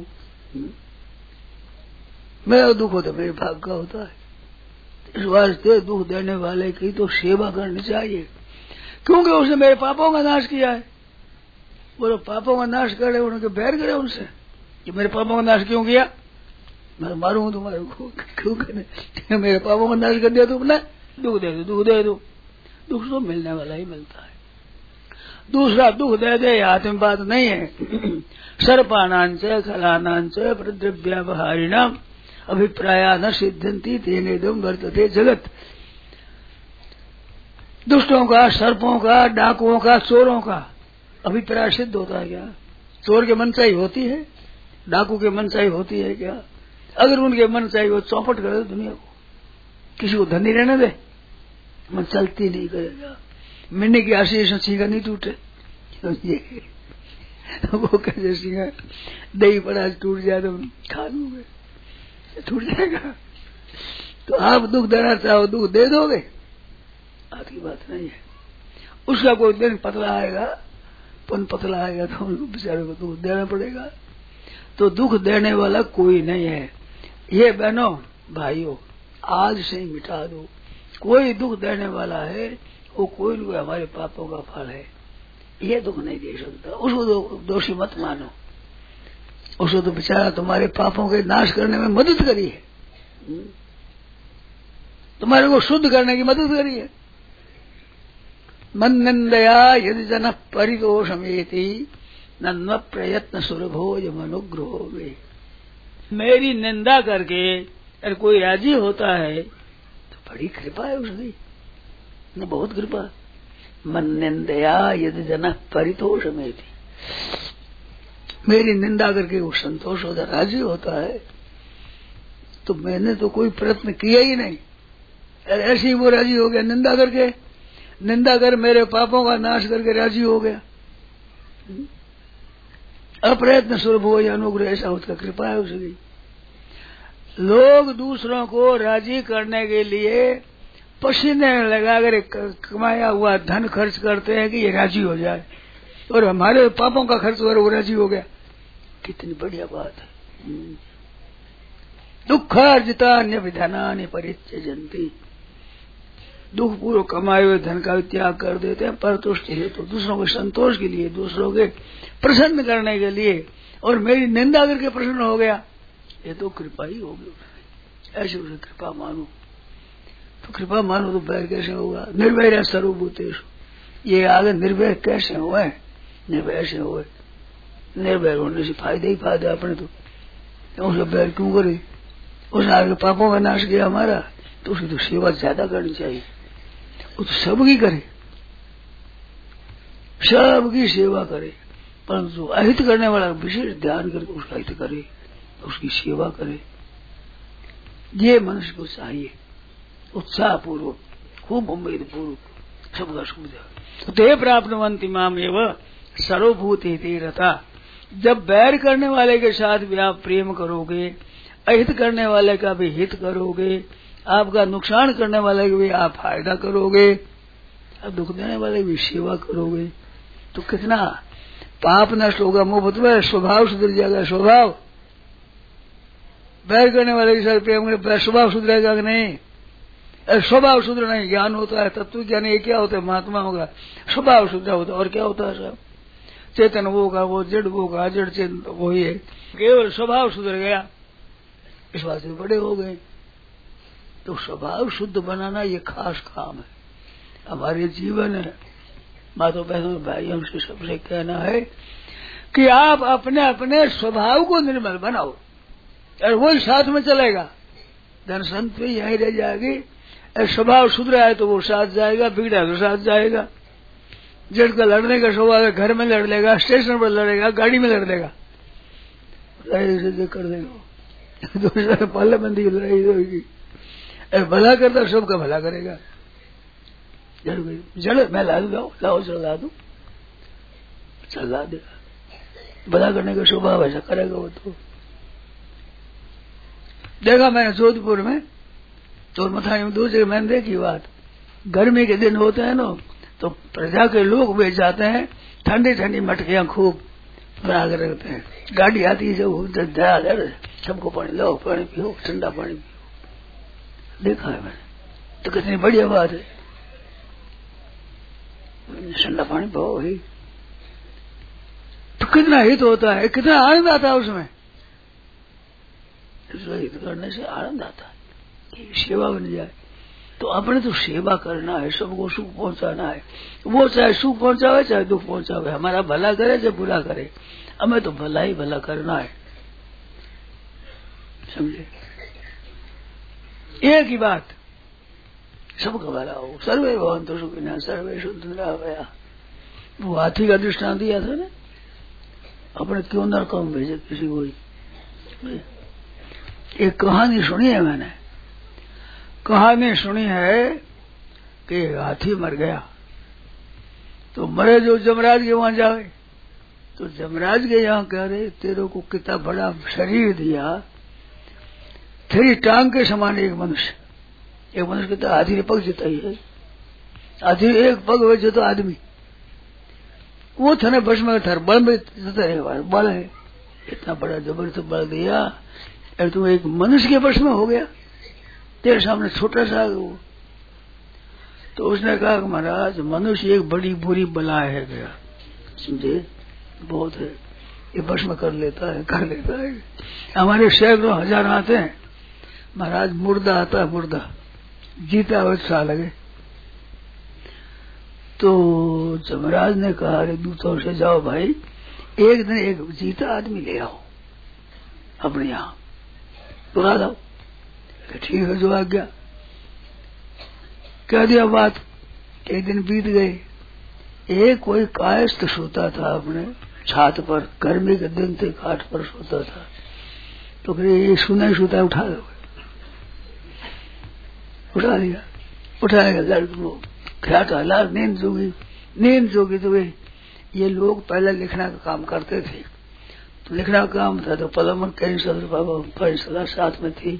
मेरा दुख होता मेरे भाग का होता है। इस वास्ते दुख देने वाले की तो सेवा करनी चाहिए, क्योंकि उसने मेरे पापों का नाश किया है। बोलो पापों का नाश करे, उनके बैर करे उनसे कि मेरे पापों का नाश क्यों किया? मैं मारूंगा तुम्हारे को, क्यों करे? मेरे पापों का नाश कर दिया तुमने, दुख दे दो दुख दे दो। दुख तो मिलने वाला ही मिलता है, दूसरा दुख दे दे हाथ में बात नहीं है। सर्पानांच खलानांच प्रद्रव्यावहारिणाम अभिप्राया न सिद्धंती तेने दम वर्तते जगत। दुष्टों का, सर्पों का, डाकुओं का, चोरों का अभिप्राय सिद्ध होता है क्या? चोर के मनचाही होती है, डाकू के मनचाही होती है क्या? अगर उनके मनचाही वो चौपट कर दे दुनिया को, किसी को धन नहीं रहने दे, मन चलती नहीं करेगा। मिन्नी की आशीष सीखा नहीं टूटे, वो कैसे सीखा दही पड़ा टूट जाए तो खा लूंगे, टूट जाएगा। तो आप दुख देना चाहो दुख दे दोगे, आधी बात नहीं है। उसका कोई दिन पतला आएगा, पन पतला आएगा तो उनको बेचारे को दुख देना पड़ेगा। तो दुख देने वाला कोई नहीं है। ये बहनों भाइयों आज से ही मिटा दो, कोई दुख देने वाला है वो कोई नहीं, हमारे पापों का फल है, ये दुख नहीं दे सकता। उसको दो, दोषी मत मानो, उसको तो बेचारा तुम्हारे पापों के नाश करने में मदद करी है, तुम्हारे को शुद्ध करने की मदद करी है। मन निंदया यदि जन परितोषमेति नन्म प्रयत्न सुरभोज मनुग्रहो वे। मेरी निंदा करके अगर कोई राजी होता है तो बड़ी कृपा है उसकी, न बहुत कृपा। मन निंदया यदि जन परितोषमेति, मेरी निंदा करके वो संतोष होता राजी होता है तो मैंने तो कोई प्रयत्न किया ही नहीं, ऐसे ही वो राजी हो गया निंदा करके, निंदा कर मेरे पापों का नाश करके राजी हो गया। अप्रयत्न स्वरूप हो या अनुग्रह, ऐसा उसका कृपा है उसकी। लोग दूसरों को राजी करने के लिए पसीने लगाकर कमाया हुआ धन खर्च करते हैं कि ये राजी हो जाए, और हमारे पापों का खर्च कर वो राजी हो गया, कितनी बढ़िया बात है। दुखार्जिता अन्य विधानानि परित्यजन्ति, दुख पूर्व कमाए हुए धन का त्याग कर देते हैं परतुष्टि हेतु, तो दूसरों के संतोष के लिए, दूसरों के प्रसन्न करने के लिए। और मेरी निंदा करके प्रसन्न हो गया, ये तो कृपा ही होगी, ऐसे उसे कृपा मानो। तो कृपा मानो तो बैर कैसे होगा? निर्भय सर्वभूतेषु, ये आगे निर्भय कैसे हुए? निर्भय से हुए, निर्भय होने से फायदे ही फायदा अपने। तो उसका बैर क्यों करे? उसने आगे पापों का नाश किया हमारा, तो उसकी तो सेवा ज्यादा करनी चाहिए। वो तो सबकी करे, सबकी सेवा करे, परंतु अहित करने वाला विशेष ध्यान करके उसका हित करे, उसकी सेवा करे। ये मनुष्य को चाहिए, उत्साह पूर्वक, खूब उम्मीद पूर्वक सबका सुविधा। ते प्राप्तवन्ति माम एव सर्वभूति तीरथा। जब बैर करने वाले के साथ भी आप प्रेम करोगे, अहित करने वाले का भी हित करोगे, आपका नुकसान करने वाले का भी आप फायदा करोगे, और दुख देने वाले की भी सेवा करोगे, तो कितना पाप नष्ट होगा। मुफ्त में स्वभाव सुधर जाएगा। स्वभाव बैर करने वाले के साथ प्रेम करें, स्वभाव सुधरेगा कि नहीं? स्वभाव सुधरना ही ज्ञान होता है, तत्व ज्ञान ये क्या होता है? महात्मा होगा, स्वभाव सुधरा होता है। और क्या होता है? सब चेतन वो का वो, जड़ वो का जड़, चेतन वही है, केवल स्वभाव सुधर गया, इस बात से बड़े हो गए। तो स्वभाव शुद्ध बनाना ये खास काम है हमारे जीवन है। माता बहनों भाइयों से सबसे कहना है कि आप अपने अपने स्वभाव को निर्मल बनाओ, और वही साथ में चलेगा। धन संत पे यही रह जाएगी। स्वभाव सुधरा है तो वो साथ जाएगा, बिगड़ा तो साथ जाएगा। जड़ का लड़ने का स्वभाव है, घर में लड़ लेगा, स्टेशन पर लड़ेगा, गाड़ी में लड़ लेगा, कर देगा, दूसरा पार्लियामेंट की लड़ाई होगी। भला करता सबका भला करेगा। जड़ जड़ मैं ला दूँ, लाओ चला दूं, चला देगा। भला करने का स्वभाव ऐसा करेगा वो। तो देखा मैंने जोधपुर में, चोर मथाई में, दो जगह मैंने देखी बात। गर्मी के दिन होते हैं ना, तो प्रजा के लोग बेच जाते हैं ठंडी ठंडी मटकियां खूब बना कर रखते हैं। गाड़ी आती है जब सबको पानी लो, पानी पियो, ठंडा पानी पियो। देखा है मैंने, तो कितनी बढ़िया बात है। ठंडा पानी पाओ ही, तो कितना हित होता है, कितना आनंद आता है उसमें। हित करने से आनंद आता है कि सेवा बन जाए। तो अपने तो सेवा करना है, सबको सुख पहुंचाना है। वो चाहे सुख पहुंचावे चाहे दुख पहुंचावे, हमारा भला करे चाहे बुरा करे, हमें तो भला ही भला करना है। समझे? एक ही बात, सबका भला हो। सर्वे भवन्तु सुखिनः सर्वे सन्तु निरामयाः। वो हाथी का दृष्टांत दिया था ना, अपने क्यों नरकों में भेजे किसी को। एक कहानी सुनी है मैंने, कहानी सुनी है कि हाथी मर गया तो मरे जो जमराज के वहां जाए, तो जमराज के यहाँ कह रहे तेरे को कितना बड़ा शरीर दिया, तेरी टांग के समान एक मनुष्य, एक मनुष्य कहता हाथी ने पग जीता ही है, हाथी एक पग वेचे तो आदमी, वो थने बस में थर बल में बल है, इतना बड़ा जबरदस्त बल दिया, अरे तू एक मनुष्य के बस में हो गया, तेरे सामने छोटा सा वो। तो उसने कहा कि महाराज मनुष्य एक बड़ी बुरी बला है गया, समझे, बहुत है, ये बस में कर लेता है कर लेता है। हमारे सैकड़ों हजार आते हैं महाराज, मुर्दा आता है, मुर्दा जीता हुआ सा लगे। तो जमराज ने कहा अरे दूतों से जाओ भाई, एक दिन एक जीता आदमी ले आओ अपने यहाँ, बुला दो। ठीक है जो आ गया, कह दिया बात। एक दिन बीत गए, एक कोई कायस्थ सोता था अपने छात पर, गर्मी के दिन थे, काठ पर सोता था। तो फिर ये सुना ही सोता उठा दो, उठा दिया, उठाएगा लड़को ख्याता ला, नींद जोगी नींद जोगी तो ये लोग पहले लिखना का काम करते थे, तो लिखना का काम था तो पलमन कई सदा साथ में थी,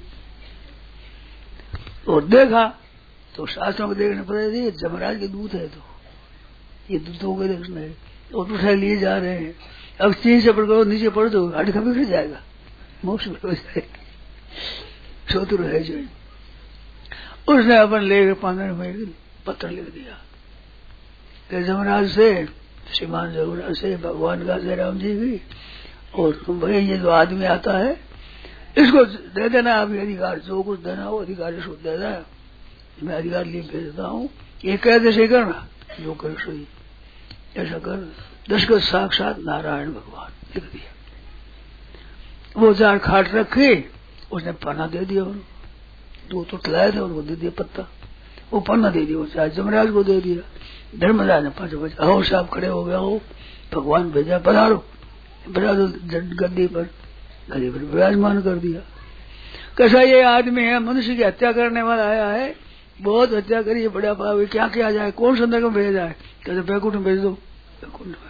और देखा तो शास्त्रों को देखने पर ये जमराज के दूत है, तो ये दूतों को देखना है, और उठा लिए जा रहे हैं। अब तीन से पड़ नीचे पड़ दो, हड्डी बिखर जाएगा, मोक्ष हो जाएगा, शत्रु है जो। उसने अपन लेकर पंद्रह में पत्र लिख दिया कि जमराज से, श्रीमान जमराज से भगवान का जय राम जी की, और तुम भाई ये जो आदमी आता है इसको दे देना अभी अधिकार, जो कुछ देना हो अधिकार इसको दे देना, मैं अधिकार लिए भेजता हूँ, ये कह दे से करना, जो कर सोई ऐसा कर। दशरथ साक्षात नारायण भगवान लिख दिया। वो चार खाट रखे, उसने पन्ना दे दिया, दो तो लाए थे उनको दे दिया पत्ता, वो पन्ना दे दिया, चाहे जमराज को दे दिया। धर्मराज ने पांचों बजे आओ साहब खड़े हो गया हो, भगवान भेजा, पधारो, बजा दो गद्दी पर, गद्दी पर विराजमान कर दिया। कैसा ये आदमी है, मनुष्य की हत्या करने वाला आया है, बहुत हत्या करी, बड़ा पाप, क्या किया जाए, कौन संदर्भ में भेजा जाए, कहते बैकुंठ में भेज दो, बैकुंठ में।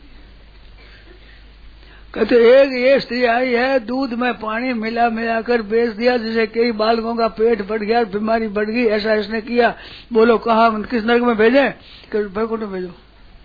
कहते एक ये स्त्री आई है, दूध में पानी मिला मिलाकर बेच दिया, जिसे कई बालकों का पेट बढ़ गया, बीमारी बढ़ गई, ऐसा इसने किया, बोलो कहा किस नरक में भेजे, बैकुंठ में भेजो।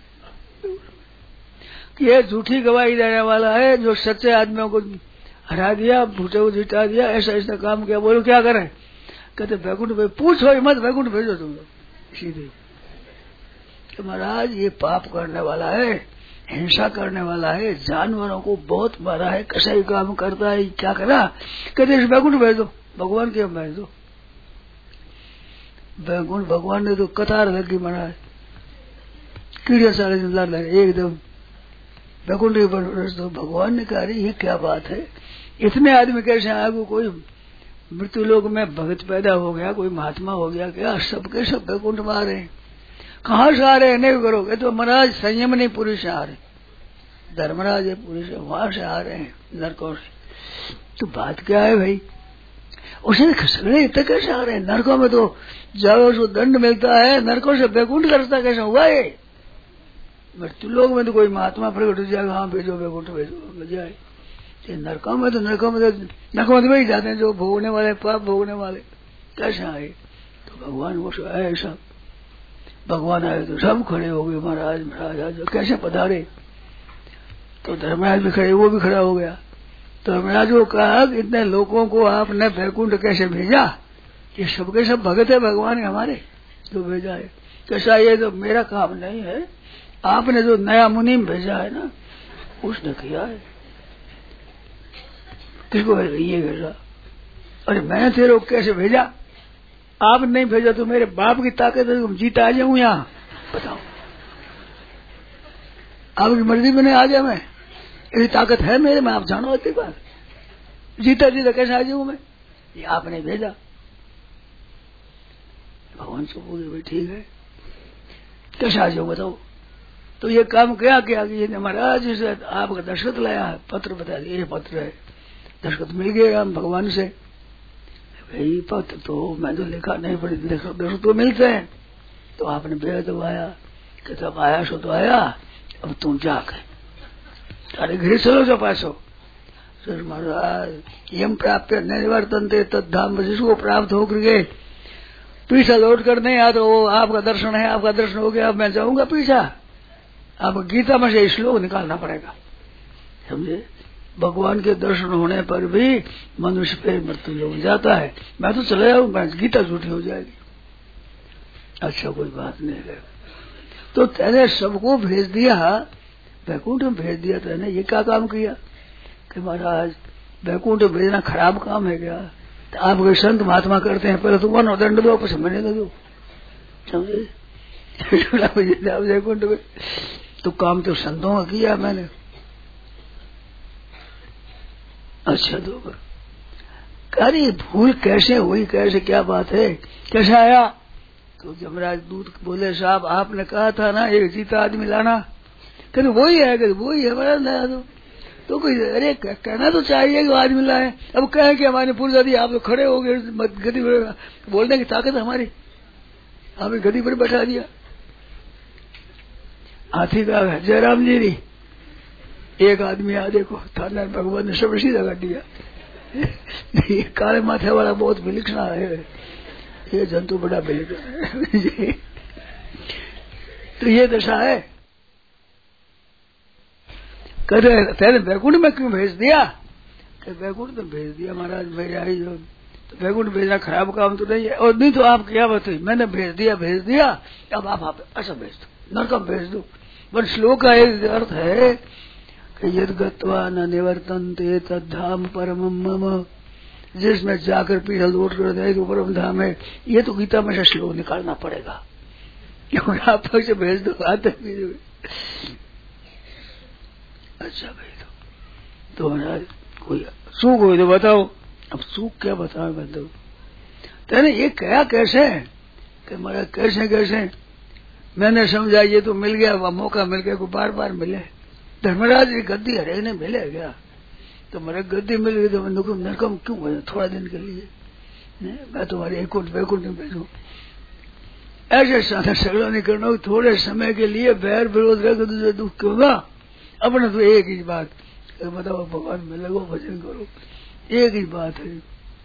ये झूठी गवाही देने वाला है, जो सच्चे आदमियों को हरा दिया, भूटे को जिटा दिया, ऐसा इसने काम किया, बोलो क्या करें। कहते बैकुंठ भेज, पूछो ही मत, बैकुंठ भेजो तुम लोग सीधे। तो महाराज ये पाप करने वाला है, हिंसा करने वाला है, जानवरों को बहुत मारा है, कसाई काम करता है, क्या करा। कहते इस बैकुंठ भेज दो, भगवान के भेज दो। बैकुंठ भगवान ने तो कतार लगी महाराज, कीड़े सारे लगे एकदम, बैकुंठ तो भगवान ने कहा ये क्या बात है, इतने आदमी कैसे आगे, कोई मृत्यु लोक में भगत पैदा हो गया, कोई महात्मा हो गया क्या, सबके सब बैकुंठ में आ रहे हैं, कहाँ से आ रहे हैं, नहीं करोगे तो महाराज संयम नहीं पुरी से आ रहे, धर्मराज है पुरी से, वहां से आ रहे हैं नरकों से। तो बात क्या है भाई, उसे खसड़े इतने कैसे आ रहे हैं, नरकों में तो जाओ उसको दंड मिलता है, नरकों से बैकुंठ करता कैसे हुआ है। मृत्यु लोग में तो कोई महात्मा प्रकट हो जाएगा, हाँ भेजो बैकुंठ भेजो जाए, नरकों में तो नरकों में तो नरकों में वही जाते हैं जो भोगने वाले, पाप भोगने वाले, कैसे आए। तो भगवान वो आए, सब भगवान आए तो सब खड़े हो गए, महाराज महाराज कैसे पधारे। तो धर्मराज भी खड़े, वो भी खड़ा हो गया। तो धर्मराज को कहा कि इतने लोगों को आपने बैकुंठ कैसे भेजा, ये सबके सब भगत है भगवान हमारे, जो भेजा है। कैसा ये तो मेरा काम नहीं है, आपने जो नया मुनीम भेजा है ना उसने किया है। किसको ये भेजा, अरे मैंने तेरे को कैसे भेजा, आप नहीं भेजा तो मेरे बाप की ताकत है, तुम जीता आ जाऊं यहाँ, बताओ आपकी मर्जी में नहीं आ जाए, मैं इतनी ताकत है मेरे में, आप जानो इतनी बात, जीता जीता कैसे आ जाऊं मैं, ये आपने भेजा। भगवान भगवान चुप हो गए, भाई ठीक है कैसा जो बताओ। तो ये काम क्या किया कि ये महाराज से आपका दशरथ लाया है, पत्र बता दिया ये पत्र है, दशरथ मिल गया हम भगवान से। भाई पत्र तो मैं तो लिखा नहीं, पड़ी दशरथ तो मिलते हैं। तो आपने भेज दबाया कि तब आया सो तो आया, अब तुम जाकर तारे घर चलो जो पासो। सर महाराज यम प्राप्त निवर्तन थे तद्धाम जिसको प्राप्त होकर गए पीछा लौट कर नहीं आ, तो वो आपका दर्शन है, आपका दर्शन हो गया, अब मैं जाऊंगा पीछा। अब गीता में से श्लोक निकालना पड़ेगा, समझे। भगवान के दर्शन होने पर भी मनुष्य फिर मृत्यु हो जाता है। मैं तो चले जाऊं, मैं गीता झूठी हो जाएगी। अच्छा कोई बात नहीं है। तो तेने सबको भेज दिया, वैकुंठ में भेज दिया, तेने ये क्या काम किया कि महाराज वैकुंठ भेजना खराब काम है क्या? तो आप कोई संत महात्मा करते हैं, पहले तो वन दंड दो, પછી मैंने तो दो, समझे। वैकुंठ में तो काम तो संतों का किया मैंने। अच्छा दो अरे भूल कैसे हुई, कैसे क्या बात है, कैसे आया? तो जमराज दूत बोले साहब आपने कहा था ना एक जीता आदमी लाना, कहते वही है, कहते वही है हमारा नया। तो तो कोई अरे कहना तो चाहिए कि आदमी लाए। अब कहे कि हमारे पूर्व दी आप तो खड़े हो गए गदी पर, बोलने की ताकत हमारी, आपने गदी पर बैठा दिया। हाथी का जयराम जी री एक आदमी आ देखो थाना भगवान ने सब सीधा कर दिया। ये काले माथे वाला बहुत विलक्षण है, ये जंतु बड़ा विलक्षण है। तो ये दशा है। कहते तेरे वैकुंठ में क्यों भेज दिया? वैकुंठ तो भेज दिया महाराज, मेरे आई जो तो वैकुंठ भेजना खराब काम तो नहीं है। और नहीं तो आप क्या बताइए, मैंने भेज दिया भेज दिया अब आप, आप ऐसा भेज दो, नरकम भेज दो। पर श्लोक का एक अर्थ है कि यद गत्वा न निवर्तन्ते तद्धाम परमम मम, जिसमें जाकर पीछा लौट कर दे तो परम धाम है। ये तो गीता में से श्लोक निकालना पड़ेगा, क्योंकि आप तक से भेज दो आते भी। अच्छा भाई तो, तो महाराज कोई सुख हो तो बताओ। अब सुख क्या बताओ बंधु, तेने ये कहा कैसे कि महाराज कैसे कैसे मैंने समझा ये तो मिल गया, वह मौका मिल गया, को बार बार मिले। धर्मराज की गद्दी हरे ने मिले गया, तो मेरे गद्दी मिल गई तो मैं नरकम क्यों भेजू थोड़ा दिन के लिए, मैं तुम्हारे एक बैकुंठ में भेजू। ऐसे साथ सगड़ा नहीं करना, थोड़े समय के लिए बैर विरोध रह दूसरे दुख क्यों ना। अपने तो एक ही बात बताओ, भगवान में लगो भजन करो, एक ही बात है।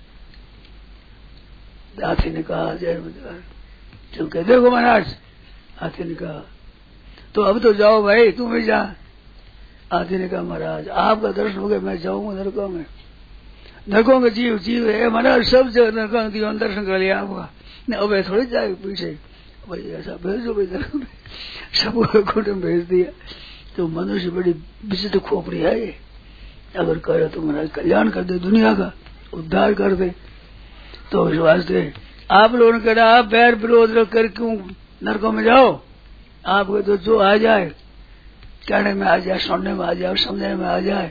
हाथी ने कहा जय चल के देखो महाराज, हाथी ने कहा तो अब तो जाओ भाई तुम ही जा। हाथी ने कहा महाराज आपका दर्शन हो गया, मैं जाऊंगा नरकों में, नरकों में जीव जीव है महाराज, सब जगह नरकों की दर्शन कर लिया आपका, अब थोड़ी जाए पीछे। भाई ऐसा भेज दो भाई नरकों में, सब कुट में भेज दिया। तो मनुष्य बड़ी विचित्र खोपड़ी है ये, अगर करे तो महाराज कल्याण कर दे, दुनिया का उद्धार कर दे। तो इस वास्ते आप लोगों ने कहा आप बैर विरोध रख कर क्यों नरकों में जाओ, आपको तो जो आ जाए कहने में आ जाए, सुनने में आ जाए, समझने में आ जाए,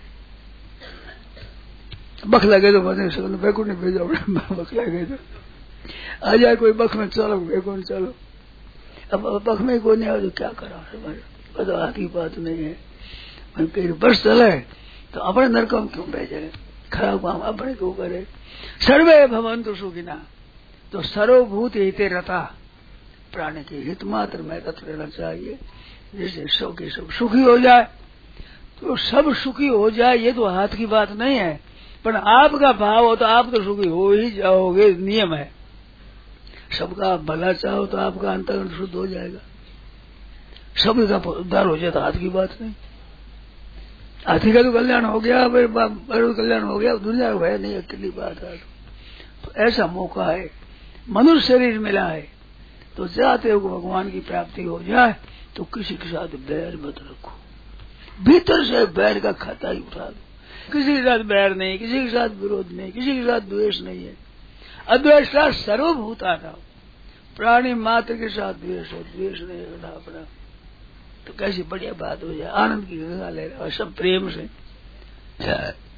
बख लगे तो बने बैकुंठ ने भेजो, बख लगे तो आ जाए कोई बख में, चलो बैकुंठ चलो। अब बख में कोई नहीं आए तो क्या करा, तो आती बात नहीं है। कई वर्ष चले तो अपने नरकम क्यों भेजे, खराब काम अपने क्यों करे। सर्वे भवन्तु सुखिना, तो सर्वभूत हिते रता, प्राणी के हित मात्र में तत्व रहना चाहिए, जिससे सब के सब सुखी हो जाए। तो सब सुखी हो जाए ये तो हाथ की बात नहीं है, पर आपका भाव हो तो आप तो सुखी हो ही जाओगे, नियम है। सबका भला चाहो तो आपका अंतर्गण शुद्ध हो जाएगा, सब का उद्धार हो जाए तो हाथ की बात नहीं। हाथी का तो कल्याण हो गया, बड़ो कल्याण हो गया, दुनिया है नहीं, अकेली बात है। तो ऐसा मौका है, मनुष्य शरीर मिला है तो चाहते हो भगवान की प्राप्ति हो जाए तो किसी के साथ बैर मत रखो, भीतर से बैर का खाता ही उठा दो। किसी के साथ बैर नहीं, किसी के साथ विरोध नहीं, किसी के साथ द्वेष नहीं है। अद्वेष का सर्वभूता था, प्राणी मात्र के साथ द्वेष हो, द्वेष नहीं करना अपना, तो कैसी बढ़िया बात हो जाए, आनंद की गंगा ले रहा सब प्रेम से।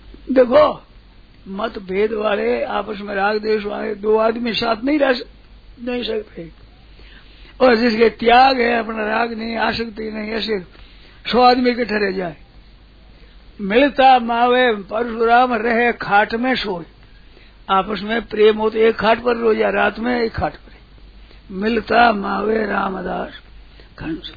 देखो मत भेद वाले आपस में राग देश वाले दो आदमी साथ नहीं रह सकते, नहीं सकते। और जिसके त्याग है, अपना राग नहीं, आसक्ति नहीं, ऐसे सौ आदमी इकट्ठे रह जाए। मिलता मावे परशुराम रहे खाट में सोए। आपस में प्रेम हो तो एक खाट पर रो जाए, रात में एक खाट पर। मिलता मावे रामदास कंस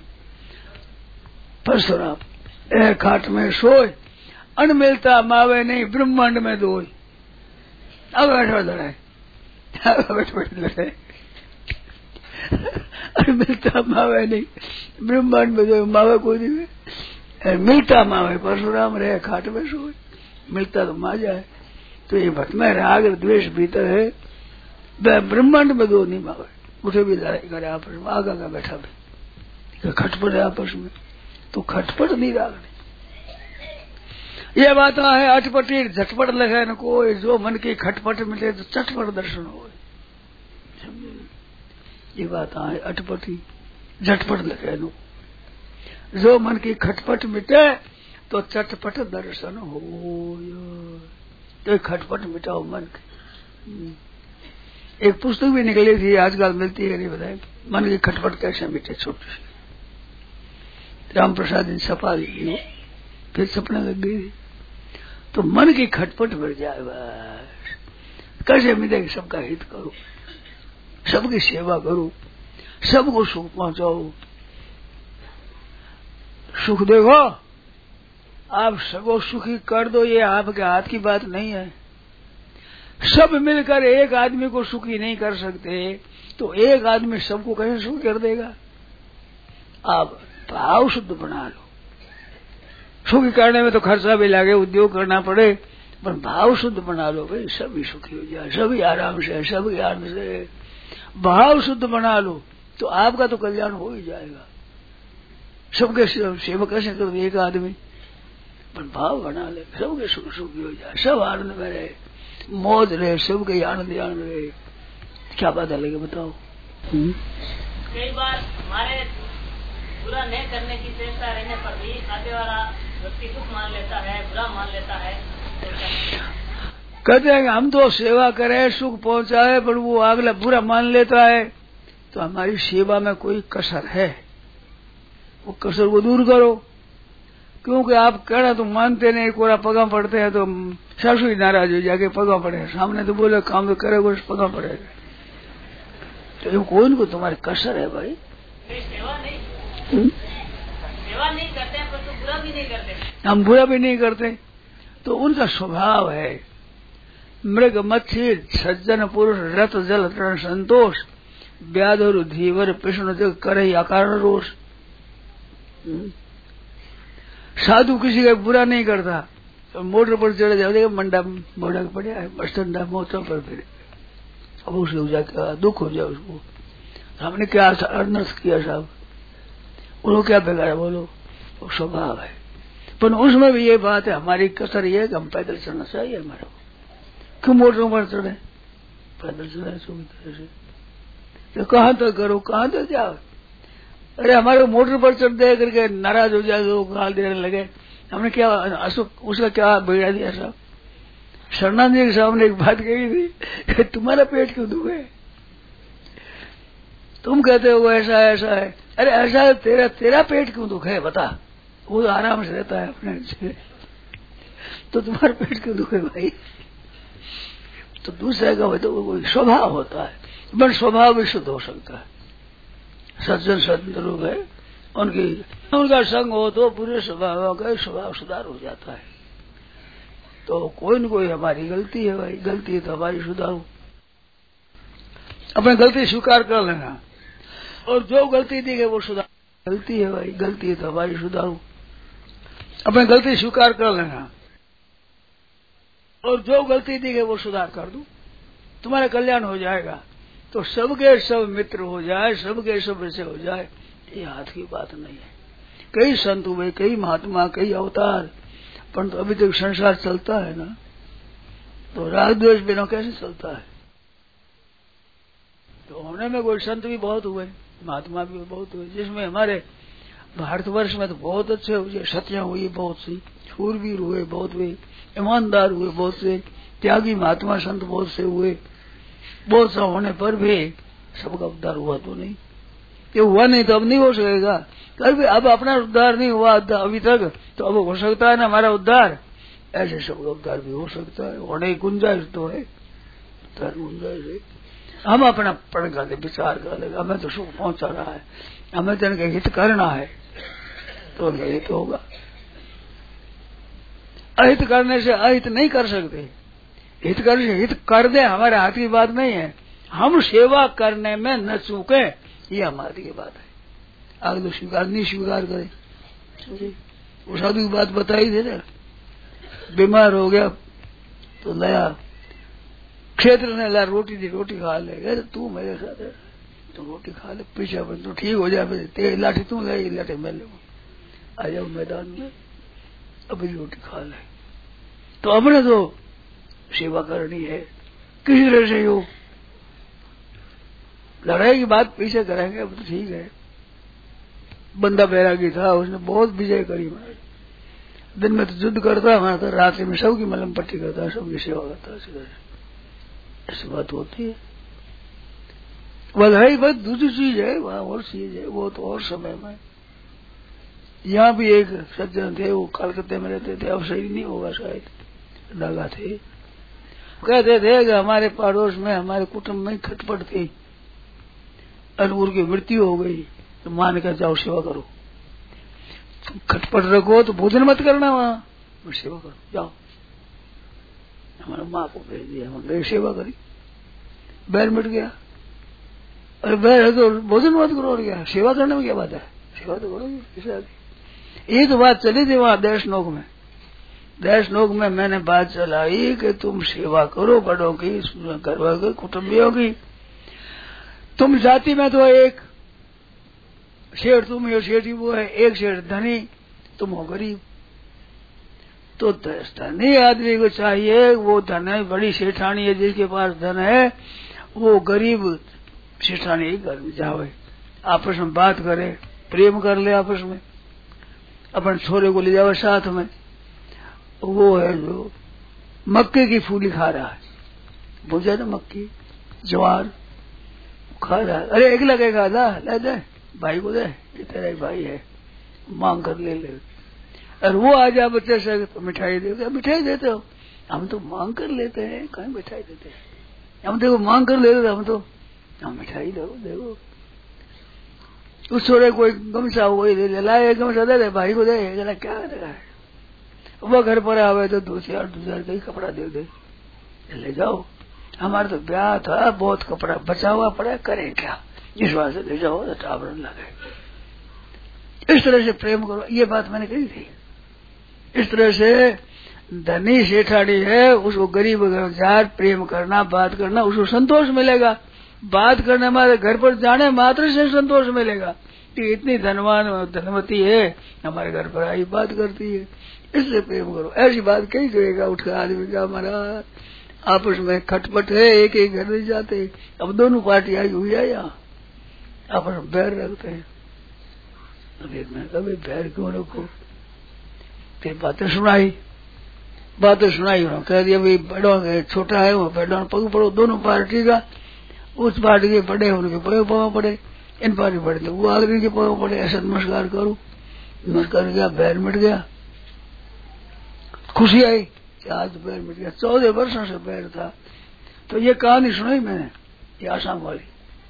परशुराम एक खाट में सोए। अन मिलता मावे नहीं ब्रह्मांड में दोय। अब बैठो लड़ाई, बैठ बैठ लड़ाई। अन मिलता मावे नहीं ब्रह्मांड में दो, मावे कोई नहीं। मिलता मावे परशुराम रहे खाट में सोए। मिलता तो माजा है। तो ये भट में राग द्वेष भीतर है, ब्रह्मांड में दो नहीं मावे। उठे भी लड़ाई करे आपस में, आगा का बैठा भी खटपट है आपस में, तो खटपट नहीं राग नहीं। ये बात है अटपटी झटपट लगे न कोई। जो मन की खटपट मिले तो चटपट दर्शन हो। ये बात है अटपटी झटपट लगे न। जो मन की खटपट मिटे तो चटपट दर्शन हो। तो खटपट मिटाओ मन की। एक पुस्तक भी निकली थी, आजकल मिलती है नहीं, बताए मन की खटपट कैसे मिटे। छोटी सी राम प्रसाद ने छपा दी, फिर सपने लग गई। तो मन की खटपट मिट जाए बस। कैसे मिले? सबका हित करो, सबकी सेवा करो, सबको सुख पहुंचाओ। सुख देखो, आप सबको सुखी कर दो, ये आपके हाथ की बात नहीं है। सब मिलकर एक आदमी को सुखी नहीं कर सकते, तो एक आदमी सबको कैसे सुखी कर देगा? आप भाव शुद्ध बना लो। सुखी करने में तो खर्चा भी लगे, उद्योग करना पड़े, पर भाव शुद्ध बना लो भाई, सभी सुखी हो जाए, सभी आराम से, सभी आनंद से। भाव शुद्ध बना लो तो आपका तो कल्याण हो ही जाएगा। सबके सेवा कैसे करो एक आदमी, पर भाव बना ले, सबके सुख सुखी हो जाए, सब आनंद में रहे, मौज रहे, सबके आनंद आनंद रहे। क्या बात लगे बताओ? कई बार हमारे बुरा नहीं करने की चेष्टा रहने पर भी आगे वाला व्यक्ति दुख मान लेता है, बुरा मान लेता है। कहते हैं कि हम तो सेवा करें, सुख पहुंचाए, पर वो अगला बुरा मान लेता है, तो हमारी सेवा में कोई कसर है। वो कसर को दूर करो, क्योंकि आप कहना तो मानते नहीं, कोरा पगा पड़ते हैं तो सासू ही नाराज हो जाके पगा पड़े। सामने तो बोले काम तो करे, वो पगा पड़ेगा। तो ये कौन को तुम्हारी कसर है भाई? सेवा नहीं हुँ? सेवा नहीं करते हैं, पर तो बुरा भी नहीं करते। हम बुरा भी नहीं करते, तो उनका स्वभाव है। मृग मच्छी सज्जन पुरुष रत जल तरण संतोष व्याधुर धीवर कृष्ण जग करे अकारण रोष। साधु किसी का बुरा नहीं करता, तो मोटर पर चढ़े जाओ, मंडा मोड़ा पड़ा है, बस ठंडा मोटर पर फिर अब उसे हो जाए दुख हो जाए उसको। हमने क्या अनर्थ किया साहब, उन्होंने क्या बिगाड़ा बोलो? वो स्वभाव है। पर उसमें भी ये बात है, हमारी कसर ये है कि हम पैदल चलना चाहिए हमारे को। क्यों मोटरों पर चढ़े? पैदल चढ़े सुखी तरह से। तो कहाँ तक करो, कहाँ तक जाओ? अरे हमारे मोटर पर चढ़ दे करके नाराज हो जाए, लोग गाल देने लगे। हमने क्या अशोक उसका क्या बिगड़ा दिया साहब? शरणानंद जी के सामने एक बात कही थी, तुम्हारा पेट क्यों दुखे? तुम कहते हो ऐसा ऐसा है। अरे ऐसा है, तेरा तेरा पेट क्यों दुख है बता? वो तो आराम से रहता है अपने से, तो तुम्हारा पेट क्यों दुखे भाई? तो दूसरे का तो कोई स्वभाव होता है, बट स्वभाव भी शुद्ध हो सकता है। सज्जन स्वतंत्र लोग है, उनकी उनका संग हो तो पूरे स्वभाव का स्वभाव सुधार हो जाता है। तो कोई न कोई हमारी गलती है भाई, गलती है तो हमारी सुधारो। अपनी गलती स्वीकार कर लेना, और जो गलती दिखे वो सुधार। गलती है भाई, गलती है तो हमारी सुधारो। अपनी गलती स्वीकार कर लेना, और जो गलती दिखे वो सुधार कर दो, तुम्हारा कल्याण हो जाएगा। तो सबके सब मित्र हो जाए, सबके सब ऐसे हो जाए, ये हाथ की बात नहीं है। कई संत हुए, कई महात्मा, कई अवतार, परंतु अभी तक संसार चलता है ना, तो राग द्वेष बिना कैसे चलता है? तो होने में कोई संत भी बहुत हुए, महात्मा भी बहुत हुए, जिसमें हमारे भारतवर्ष में तो बहुत अच्छे हुए, सत्या हुई बहुत सी, शूरवीर हुए बहुत हुए, ईमानदार हुए बहुत से, त्यागी महात्मा संत बहुत से हुए। बहुत सा होने पर भी सबका उद्धार हुआ तो नहीं, ये हुआ नहीं तो अब नहीं हो सकेगा। कभी अब अपना उद्धार नहीं हुआ अभी तक, तो अब हो सकता है ना हमारा उद्धार। ऐसे सबका उद्धार भी हो सकता है, होने की गुंजाइश तो है, गुंजाइश है। हम अपना पढ़ कर ले, विचार कर ले, हमें तो सुख पहुंचा रहा है, हमें तो इनका हित करना है, तो उनका हित होगा। अहित करने से अहित नहीं कर सकते, हित करने से हित कर दे हमारे हाथ की बात नहीं है। हम सेवा करने में न चूके, ये हमारी की बात है। आगे तो स्वीकार नहीं स्वीकार करे, वो साधु की बात बताई दे ना, बीमार हो गया तो नया क्षेत्र ने ला रोटी दी, रोटी खा ले, तू मेरे साथ है तो रोटी खा ले, पीछे अपन तो ठीक हो जाए, तेरी लाठी तू ले, लाठी मैं ले, आ जाओ मैदान में, अभी रोटी खा ले। तो हमने तो सेवा करनी है, किसी तरह से हो लड़ाई की बात पीछे करेंगे, अब तो ठीक है। बंदा बैरागी था, उसने बहुत विजय करी, दिन में तो युद्ध करता हमारा, तो रात्रि में सबकी मलम पट्टी करता, सबकी सेवा करता, ऐसी बात होती है। बधाई बात दूसरी चीज है, वहां और चीज है, वो तो और समय में। यहाँ भी एक सज्जन थे, वो कलकत्ते में रहते थे, अब सही नहीं होगा शायद, डागा थे, कहते थे कि हमारे पड़ोस में हमारे कुटुंब में खटपट थी, अनूर की मृत्यु हो गई, तो मान कर जाओ सेवा करो, तुम खटपट रखो तो भोजन मत करना, वहां सेवा करो जाओ। हमारे माँ को भेज दिया, हम गए सेवा करी, बैर मिट गया। अरे बैर है तो भोजन मत करो, और क्या सेवा करने में क्या बात है, सेवा तो करोगे। एक बात चली थी वहां देश नोक में, देश नोक में मैंने बात चलाई कि तुम सेवा करो बड़ों की, घर के कुटुंबियों की। तुम जाति में तो एक शेठ तुम हो, शेठी वो है, एक शेठ धनी, तुम हो गरीब। तो धनी आदमी को चाहिए, वो धन है, बड़ी सेठानी है जिसके पास धन है, वो गरीब सेठानी ही घर में जावे, आपस में बात करे, प्रेम कर ले आपस में, अपन छोरे को ले जावे साथ में। वो है जो मक्के की फूली खा रहा है, बुझे ना मक्की ज्वार खा रहा है, अरे एक लगेगा ला ले दे भाई को, दे ये तेरा ही भाई है, मांग कर ले ले। और वो आ जाए बच्चे से तो मिठाई दे, मिठाई देते हो, हम तो मांग कर लेते हैं, कहीं मिठाई देते हैं, हम देखो मांग कर लेते, हम तो हम मिठाई दो देखो। उस छोरे कोई गमछा वही दे, लाए गमछा दे दे भाई को, दे जरा क्या करेगा, वो घर पर आवे तो दो चार दो चार का कपड़ा दे दे, ले जाओ। हमारा तो ब्याह था, बहुत कपड़ा बचा हुआ पड़ा, करें क्या, इस बात से ले जाओ तो टावरन लगे। इस तरह से प्रेम करो, ये बात मैंने कही थी। इस तरह से धनी सेठानी है, उसको गरीब जार प्रेम करना, बात करना, उसको संतोष मिलेगा। बात करने हमारे घर पर जाने मात्र से संतोष मिलेगा कि इतनी धनवान धनवती है, हमारे घर पर आई बात करती है, इससे प्रेम करो। ऐसी बात कही करेगा उठ कर आदमी का, हमारा आपस में खटपट है, एक एक घर नहीं जाते, अब दोनों पार्टी आई हुई है, यहाँ आपस में बैर रखते हैं। अब एक मैं कभी बैर क्यों रखो, फिर बातें सुनाई, बातें सुनाई, उन्होंने कह दिया भाई बड़ों छोटा है वो बड़ों पग पड़ो, दोनों पार्टी का, उस पार्टी के पड़े उनके पग पाँव पड़े, इन पार्टी पड़े तो वो आदमी के पाँव पड़े, ऐसा नमस्कार करो, नमस्कार गया, बैर मिट गया, खुशी आई आज पैर मिट गया। चौदह वर्षों से पैर था। तो ये कहानी सुनाई मैंने, ये आसाम वाली,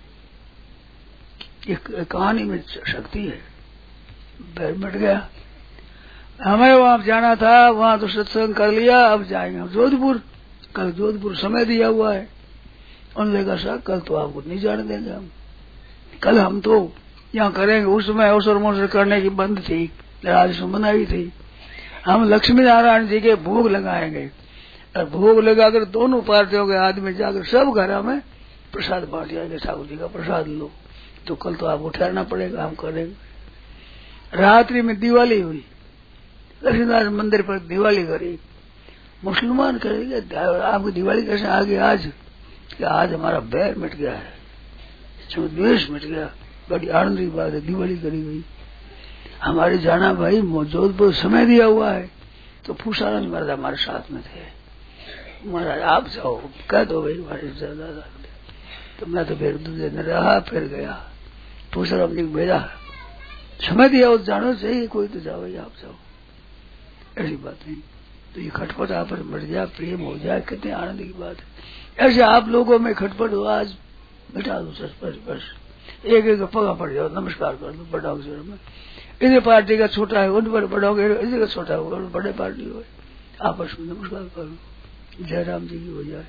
ये कहानी में शक्ति है। पैर मिट गया, हमें वहां जाना था, वहां तो सत्संग कर लिया, अब जाएंगे हम जोधपुर, कल जोधपुर समय दिया हुआ है। उन्होंने कहा सर कल तो आपको नहीं जाने देंगे हम, कल हम तो यहाँ करेंगे। उस समय अवसर मोसर करने की बंद थी, राजस्व बनाई थी, हम लक्ष्मी नारायण जी के भोग लगाएंगे, और भोग लगाकर दोनों पार्टियों के आदमी जाकर सब घर में प्रसाद बांट जाएंगे, ठाकुर जी का प्रसाद लो। तो कल तो आपको ठहरना पड़ेगा, हम करेंगे। रात्रि में दिवाली हुई, लक्ष्मीनारायण मंदिर पर दिवाली करी। मुसलमान करेंगे आपकी दिवाली कैसे आ गई आज, कि आज हमारा बैर मिट गया है, द्वेष मिट गया, बड़ी आनंद की बात है, दिवाली करी गई। हमारे जाना भाई जोधपुर समय दिया हुआ है। तो फूसानंद महाराज हमारे साथ में थे, महाराज आप जाओ, कह दो भाई हमारे दादा तो मैं तो फिर दूसरे दिन रहा, फिर गया परशुराम जी को भेजा, समय दिया उस जानो चाहिए, कोई तो जाओ आप जाओ, ऐसी बात नहीं। तो ये खटपट आप पर बढ़ जाए, प्रेम हो जाए, कितने आनंद की बात है। ऐसे आप लोगों में खटपट हो, आज मिटा दो सर, बस बस एक एक पगा पड़ जाओ, नमस्कार कर दो बड़ा अवसर में। इधर पार्टी का छोटा है उन पर बड़ा हो गया, इधर का छोटा होगा बड़े पार्टी हो, आपस में नमस्कार करो, जय राम जी की हो जाए।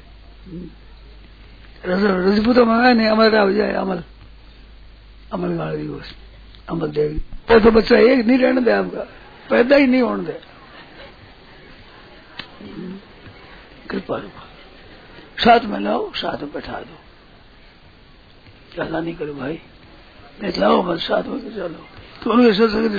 रजपूत मंगा नहीं, अमल का हो जाए, अमल अमल गाड़ दिवस अमल देगी। वो तो बच्चा एक नहीं रहने दे, आपका पैदा ही नहीं होने दे, कृपा साथ में लाओ, साथ में बैठा दो, चला नहीं करो भाई, नहीं लाओ मत साथ में चलो, तो उनके